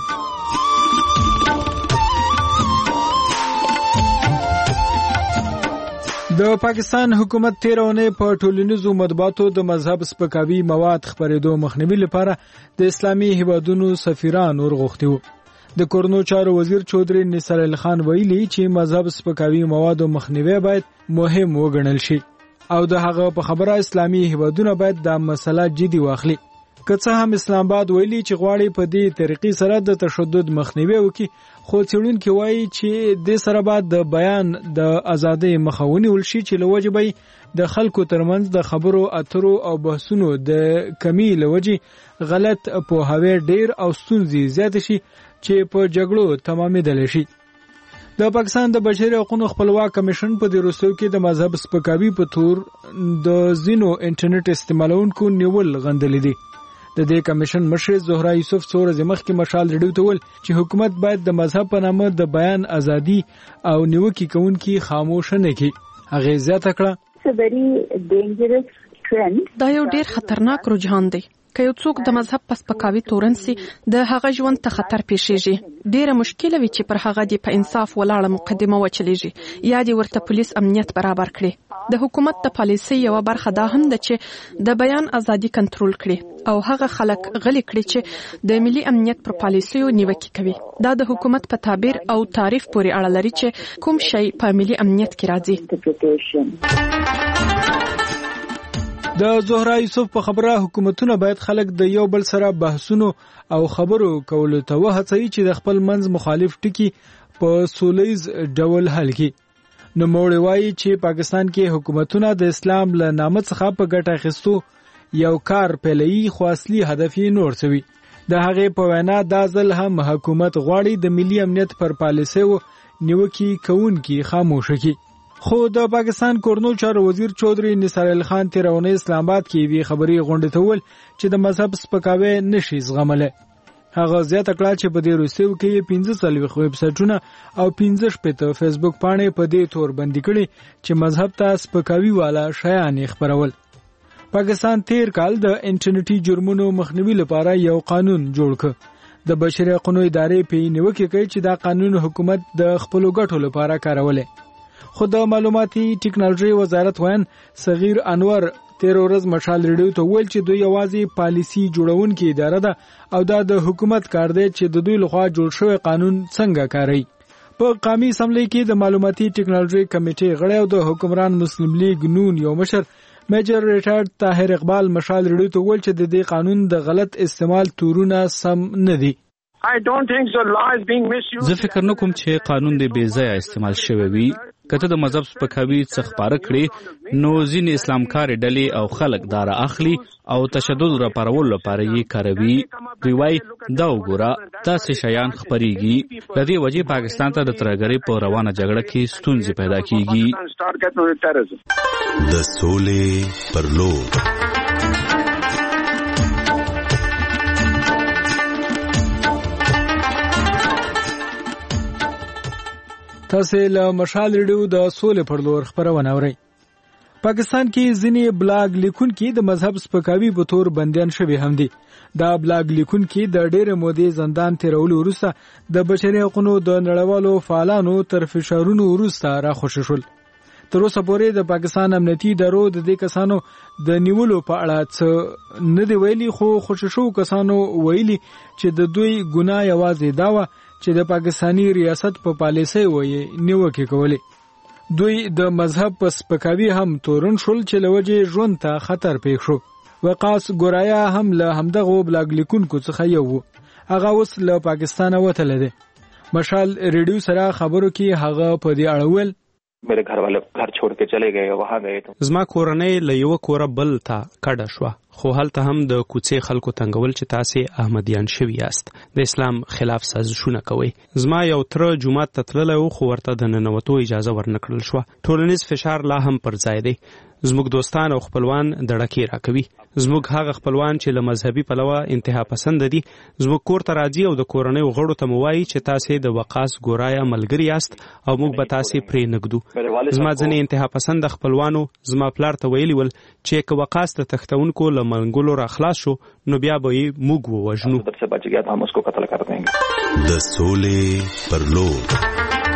د پاکستان حکومت 13 اونۍ په ټولنیزو مطبوعاتو د مذهب سپکاوي مواد خپرېدو مخنیوي لپاره د اسلامي هیوادونو سفیران ورغوښتي وو. د کورنو چارو وزیر چودري نثار علي خان ویلي چې مذهب سپکاوي مواد مخنیوي باید مهم وګڼل شي او د هغه په خبره اسلامي هیوادونه باید دا مسله جدي واخلي. که څه هم اسلام آباد ویلي چې غواړي په دې طریقې سره د تشدد مخنیوي وکړي، خو څېړونکي وایي چې د سره بعد د بیان د ازادۍ مخه ونیول شي چې له وجې به د خلکو ترمنځ د خبرو اترو او بحثونو د کمی له وجې غلط پوهاوی ډیر او ستونزې زیاتې شي چې په جګړو تمامېدلی شي. د پاکستان د بشري حقوقو خپلواک کمیشن په دې وروستیو کې د مذهب سپکاوي په تور د ځینو انټرنیټ استعمالونکو نیول غندلې دي. د دې کمیشن مشر زهرا یوسف څو ورځې مخکې مشال ریډیو ته ویل چې حکومت باید د مذهب په نامه د بیان ازادي او نیوکې کوونکي خاموش نه کړي. هغه زیاته کړه دا یو ډیر خطرناک رجحان دی که یو څوک د مذهب په سپکاوي تورن سي د هغه ژوند ته خطر پیښیږي. ډیره مشکله وي چې پر هغه د په انصاف ولاړه مقدمه وچلیږي یا د ورته پولیس امنیت برابر کړي. د حکومت د پالیسۍ یو برخه دا هم ده چې د بیان ازادي کنټرول کړي او هغه خلک غلي کړي چې د ملي امنیت پر پالیسیو نیوکه کوي. دا د حکومت په تعبیر او تعریف پورې اړه لري چې کوم شی په ملي امنیت کې راځي. د زهرا یوسف په خبره حکومتونه باید خلک د یو بل سره بحثونو او خبرو کولو ته وهڅوي چې د خپل منځ مخالف ټکي په سولیز ډول حل کړي. نو موږ وایي چې پاکستان کې حکومتونه د اسلام له نامه څخه په ګټه اخیستو یو کار پیلوي خو اصلي هدف یې نور څه وي. د هغې په وینا دا ځل هم حکومت غواړي د ملي امنیت پر پالیسیو نیوکې کوونکي خاموشه کړي. خو د پاکستان کورنو چارو وزیر چودري نثار خان تیرونه اسلام آباد کې وی خبري غونډه ته ول چې د مذهب سپکاوی نشي زغمله. هغه زیاته کړه چې په دې روسیو کې 15 ویب سایټونه او 15 فیسبوک پاڼې په دې تور بندي کړي چې مذهب ته سپکاوی والا شیان خبرول. پاکستان تیر کال د انټرنیټي جرمونو مخنیوي لپاره یو قانون جوړ کړ. د بشري حقوقو ادارې په نیوکه کوي چې دا قانون حکومت د خپل ګټو لپاره کاروله. خو د معلوماتي ټکنالوژي وزارت وین صغیر انور 13 ورځ مشال ریډیو ته ویل چې دوی یوازې پالیسی جوړونکې اداره ده او دا د حکومت کار دی چې د دوی لخوا جوړ شوی قانون څنګه کاروي. په قومي اسمبلی کې د معلوماتي ټکنالوژي کمیټې غړی او د حکمران مسلم لیگ نون یو مشر میجر ریچارډ طاهر اقبال مشال ریډیو ته ویل چې د دې قانون د غلط استعمال تورونه سم نه دي. زه فکر نه کوم چې قانون د بې ځایه استعمال شوی وي. کته د مذهب سپکاوي څخه خبره کړي نو ځینې اسلامکار ډلې او خلک دار اخلي او تشدد را پارول لپاره یې کاروي. دوی وايي دا وګوره تاسې شیان خبريږي. د دې وجې پاکستان ته د ترهګرۍ په روانه جګړه کې ستونزې پیدا کیږي. د سولې پر لور تاسو له مشال ریډیو د سولې پر لور خبرونه اورئ. پاکستان کې ځینې بلاګ لیکونکي د مذهب سپکاوي په تور بندیان شوي هم دي. دا بلاګ لیکونکي د ډېر مودې زندان تیرولو وروسته د بشري حقوقو د نړیوالو فعالانو تر فشارونو وروسته راخوشي شول. تر اوسه پورې د پاکستان امنیتي ادارو د دې کسانو د نیولو په اړه څه نه دی ویلي، خو خوشی شو کسانو ویلي چې د دوی ګناه یوازې دا و چې د پاکستانی ریاست په پالیسۍ وایي نیوکه کولې. دوی د مذهب په سپکاوي هم تورن شول چې لوجه ژوند ته خطر پیښ شو. وقاص ګورایا هم له همدغه بلاګ لیکونکو څخه یو و. هغه اوس له پاکستانه وتلی دی. مشال ریډیو سره خبرو کې هغه په دې اړه ویل मेरे घर वाले घर छोड़ के चले गए, वहां गए तो زما کورنۍ له یو کوره بل ته کډه شو. خو هلته هم د کوڅې خلکو تنګول چې تاسې احمدیان شوي یاست، د اسلام خلاف سازشونه کوي. زما یو تر جمعات ته تللی و خو ورته د ننوتو اجازه ورنکړل شوه. ټولنیز فشار لا هم پر ځای دی. زموږ دوستان او خپلوان دړکې راکوي. زموږ هغه خپلوان چې له مذهبي پلوه انتها پسند دي زموږ کور ته راځي او د کورنۍ غړو ته مو وایي چې تاسې د وقاص ګورایا ملګري یاست او موږ به تاسې پرې نږدو. زما ځینې انتها پسند خپلوانو زما پلار ته ویلي ول چې که وقاص د تښتونکو له منګولو را خلاص شو نو بیا به یې موږ ووژنو. د سولې پر لور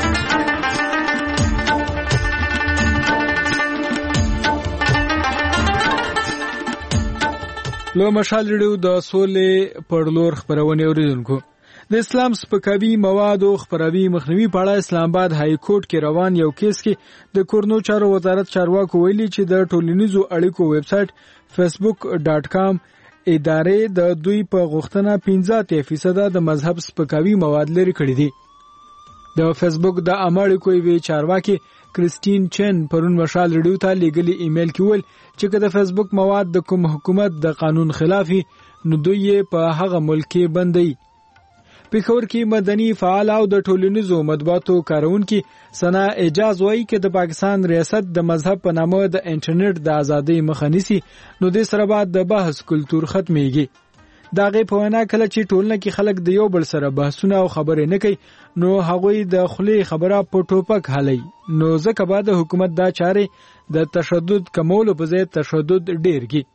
لو مشال ریډیو د سولې پر لور خبرونه اوریدونکو. د اسلام سپکاوي مواد او خبروي مخنیوي په اړه اسلام آباد های کورټ کې روان یو کیس کې د کورنو چارو وزارت چارواکو ویلي چې د ټولنیزو اړیکو ویب سټ facebook.com ادارې د دوی په غوښتنه 15% د مذهب سپکاوي مواد لري کړی دي. د فیسبوک د امریکوي وی چارواکي کریستین چن پرون مشال ریډیو ته لیګلی ایمیل کې ول چې که د فیسبوک مواد د کوم حکومت د قانون خلافي نو دوی په هغه ملک کې بندي. پېښور کې مدني فعال او د ټولنیزو مطبوعاتو کارونکي سنا اعجاز وایي چې د پاکستان ریاست د مذهب په نامه د انټرنیټ د ازادۍ مخه نیسي نو د سره بعد د بحث کلتور ختميږي. دا غي په وینا کله چې ټولنه کې خلک د یو بل سره بحثونه او خبرې نه کوي نو هغوی د خلی خبره په ټوپک حلي. نو ځکه بعد حکومت دا چاره د تشدد کمولو په ځای تشدد ډیرږي.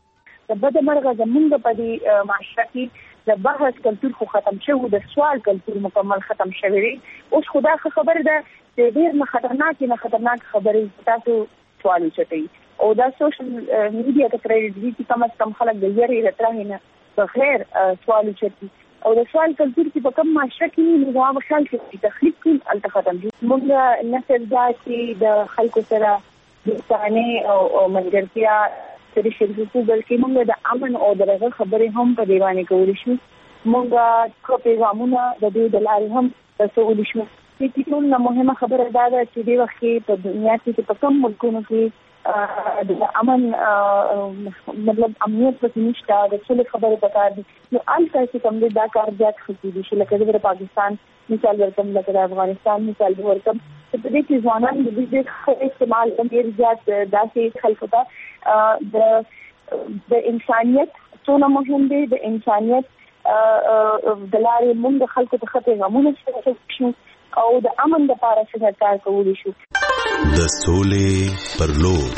د بد مرغه زمونږ په دې معاشره کې د بحث کلتور خو ختم شوی، د سوال کلتور مکمل ختم شوی دی. اوس خدا خبر ده چې ډېر نه خطرناک خبرې تاسو سوال وچتئ او دا سوشل میډیا ته پرېږدي چې کم از کم خلک د یاري راتراه نه بغیر سوال وچتئ او د سوال کلتور کې په کوم معاشره کې نو هغه خیال چې تخلیق کې الته ختم دي. موږ نسل دا چې د خلکو سره دوستانه او ملګرتیا سره شریکو بلکې موږ د امن او درغه خبرې هم په دیوانه کول شو. موږ خو پیغامونه د دې د لارې هم رسول شو. چې ټول نه مهمه خبره دا ده چې د وخت په دنیا کې په کوم ملکونو کې د امن مطلب امنیت په نشته د ټول خبره پکار دي. نو الته چې کوم دا کار زیات خصوصي دي چې لکه د پاکستان مثال ورکم، لکه د افغانستان مثال ورکم، په دې کې ځوانان د دې استعمال ډېر زیات داسې خلکو ته د انسانیت څونه مهم دی. د انسانیت د لارې موږ د خلکو ته پیغامونه شو او د امن لپاره څنګه کار کولی شو. د سولې پر لور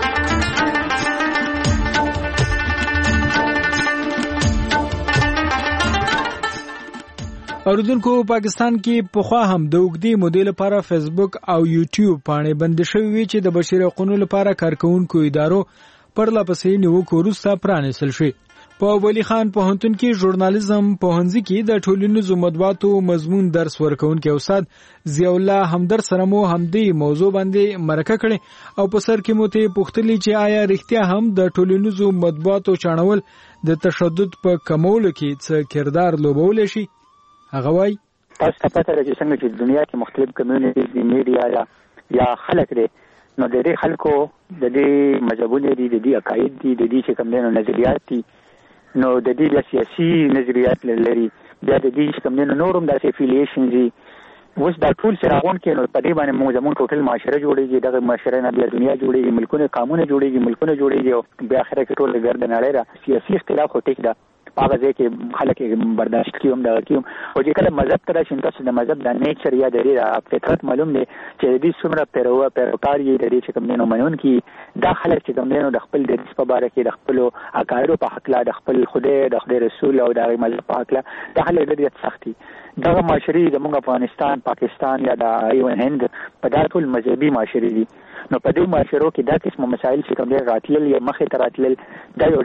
اوریدونکو پاکستان کې پخوا هم د اوږدې مودې لپاره فیسبوک او یوټیوب پاڼې بند شوې وي چې د بشري حقوقو لپاره کارکونکو ادارو پرلپسې نیوکو وروسته پرانیستل شوې. په ولی خان پوهنتون کې ژورنالیزم پوهنځي کې د ټولنیزو مطبوعاتو مضمون درس ورکوونکی استاد ضیاء الله همدرد سره مو همدې موضوع باندې مرکه کړې او په سر کې مو ته پوښتنه چې آیا رښتیا هم د ټولنیزو مطبوعاتو چاڼول د تشدد په کمولو کې څه کردار لوبولی شي؟ هغه وایي تاسو ته پته ده چې څنګه چې دنیا کې مختلف کمیونټیز دي، میډیا یا خلک دي، نو د دې خلکو د دې مذهبونه دي، د دې عقاید دي، د دې چې کوم نه نظریات دي، نو د دې سیاسي نظریات لري، بیا د دې چې کوم نه نورم د افیلیشن دي. اوس دا ټول سراغون کې نو په دې باندې موږ زموږ ټوټل معاشره جوړیږي، دغه معاشره نه بیا دنیا جوړیږي، ملکونه قانون جوړیږي او بیا اخر کې ټول ګرد نړۍ را سیاسي اختلاف هوټیک ده. هغه ځکه چې خلک برداشت کوم دا کوم او چې کله مذهب ته راشي تاسو د مذهب د نیچر یا د فطرت معلوم دی چې دې څومره پیروکار یې د دې چې کوم نه منون کې دا خلک چې کوم نه د خپل د په باره کې د خپل عقایدو په حق لا د خپل خدای رسول او د مذهب په حق لا د خلک ډېر سختي دغه معاشري د موږ افغانستان پاکستان یا د ایون هند په دا ټول مذهبي معاشري دي. نو په دې معاشرو کې دا قسم مسایل چې کوم ډېر راتلل یا مخې ته راتلل دا یو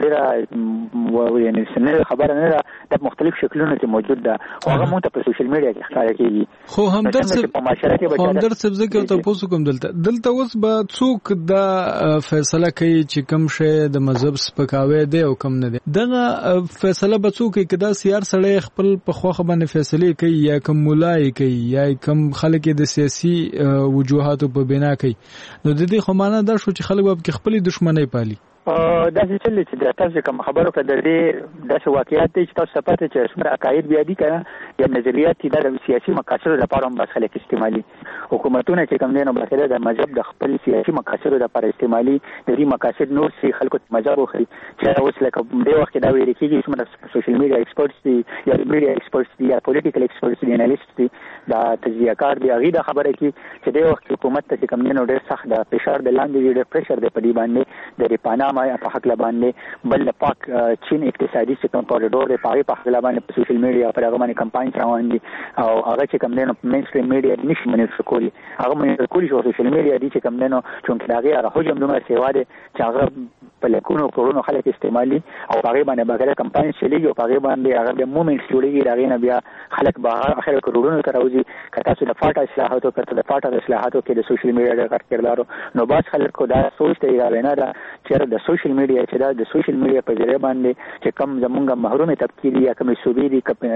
ډېر یعنی څنګه خبره نه ده، د مختلف شکلونو کې موجود ده او هغه مونږ ته په سوشل میډیا کې ښکاره کیږي. خو همدرد صاحب ذکر ته پوسو کوم دلته اوس به څوک دا فیصله کوي چې کوم شی د مذهب سپکاوی دی او کوم نه دی؟ دغه فیصله به څوک کوي؟ کدا سیار سړی خپل په خوخه باندې فیصله کوي یا کوم مولای کوي یا کوم خلک د سیاسي وجوهاتو په بنا کوي؟ نو د دې خو معنا دا شو چې خلک به خپل دښمنۍ پالي. دا چې د تاسو کوم خبرو کده دې د واقعیت چې تاسو پته چې څومره عقاید بیا دي کنه یا نظریات دي د سیاسي مقاصد لپاره هم خلک استعمالي. حکومتونه چې کوم نه بهره د مذهب د خپل سیاسي مقاصد لپاره استعمالي د دې مقاصد نور سي خلکو مذهب خو چې اوس لکه د وخت دا ویل کېږي څومره سوشل میډیا ایکسپرټس دي یا میډیا ایکسپرټس دي یا پولیټیکل ایکسپرټس دي انالیست دي دا تجزیه کار دی هغه د خبره کې چې د وخت حکومت ته کوم نه ډېر سخت د فشار د لاندې ډېر پریشر دی په دې باندې د ریپانا په حق باندې بل پاک چین اقتصادي سیستم کوریډور دی په حق باندې په سوشل میډیا پر هغه باندې کمپاین روان دي او هغه چې کوم نه مین سټریم میډیا نشي منل کولی هغه منل کولی شو سوشل میډیا دي چې کوم نه چونکه دا غیر هجوم دومره سیوا دي چې هغه په لکونو کورونو خلک استعمالي او هغه باندې بغیر کمپاین چلیږي او هغه باندې هغه د موومېنټس جوړیږي دا غینه بیا خلک به اخر کورونو ته راوځي کته چې د فاټا اصلاحاتو کته د فاټا اصلاحاتو کې د سوشل میډیا د کارکړدارو نو باز خلک کو دا سوچ ته یا نه دا چې د سوشل میډیا چې دا د سوشل میډیا په ذریعہ باندې چې کم زمونږ محروم طبقه یا کم صوبې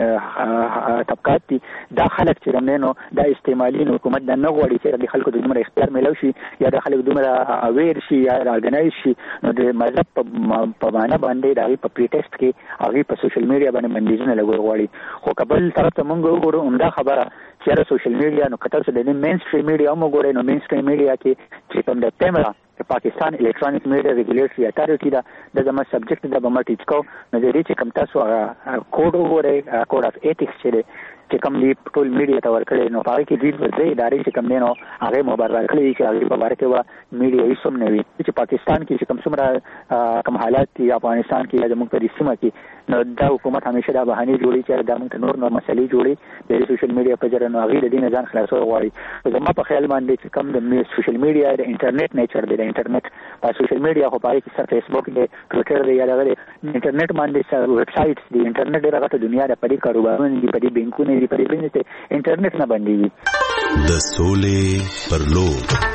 دي طبقات دي دا خلک چې نو دا استعمالي حکومت د نه غوړي چې د خلکو د دومره اختیار ملو شي یا د خلکو دومره اویر شي یا ارګنایز شي نو د مذهب په معنا باندې دا په پریټیسټ کې هغه په سوشل میډیا باندې بندیزونه لګول غواړي خو قبل طرف ته مونږ وګورو همدا خبره چې سوشل میډیا نو کتر څه د مین سټریم میډیا هم وګورئ نو مین سټریم میډیا کې چې کوم د کیمرا پاکستان الکترونیک میډیا ریګولیټری اتھارټی دا د زما سبجیکټ د بمټیچ کو نو د دې چې کوم تاسو کوډ وګورئ کوډ اف ایتکس چې چې کوم دی ټول میډیا ته ورکړي نو هغه کې دوی ورته ادارې چې کوم نه هغه مبرر کړی چې هغه په ورکه و میډیا یې سم نه وي چې پاکستان کې چې کوم څومره کوم حالات دي افغانستان کې د موږ په سیمه کې نو دا حکومت همیشه دا بهانه جوړي چې دا موږ نور مسلې جوړي د سوشل میډیا په جره نو هغه د دې ځان خلاصول غواړي زما په خیال باندې چې کوم د سوشل میډیا د انټرنیټ نیچر دی د انټرنیټ په سوشل میډیا خو پای کې سره فیسبوک دی ټویټر دی یا د انټرنیټ باندې سره ویب سایټس دی انټرنیټ ډیره غټه دنیا ده په دې کاروبارونو دی په دې بانکونو دی په دې بزنس انټرنیټ نه باندې د سولې پر لور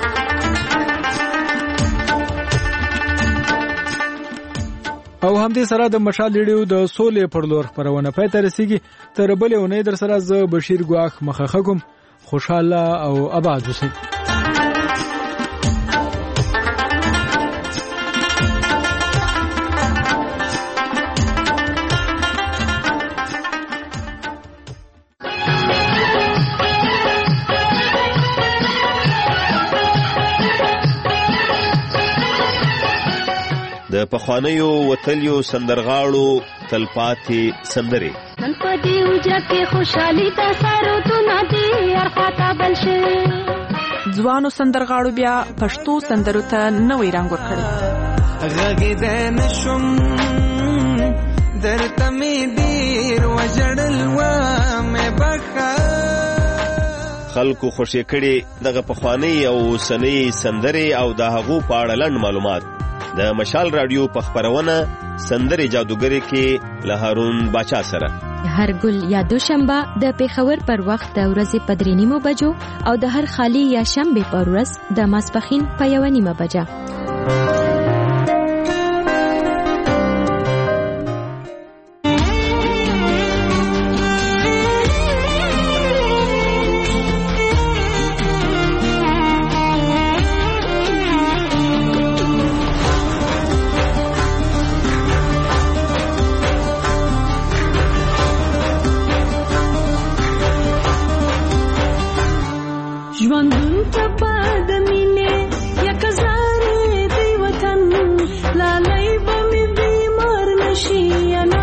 او هم دې سره د مشال ریډیو د سولې پر لور خبرونه پای ته رسیږي تر بلې اونۍ در سره ز بشیر ګواخ مخه کوم خوشاله او آباد اوسئ د پخوانیو وتلیو سندرغاړو تلپاتې سندرې نن په دې وجه کې خوشحالي د سرودونه دي ارخواته بل شي ځوانو سندرغاړو بیا پښتو سندرو ته نوې رنګ ورکړی غږېدی نشم درته مې ډېر وژړل ومې بخښه خلکو خوشې کړي دغه پخوانۍ او اوسنۍ سندرې او د هغو په اړه لنډ معلومات د مشال رادیو په خبرونه سندرې جادوګری کې له هارون باچا سره هر ګل یا دوشنبه د پیښور پر وخت د ورځې په 3:30 بجو او د هر خالی یا شنبه پر ورځ د ماسپخین په 1:30 بجه شي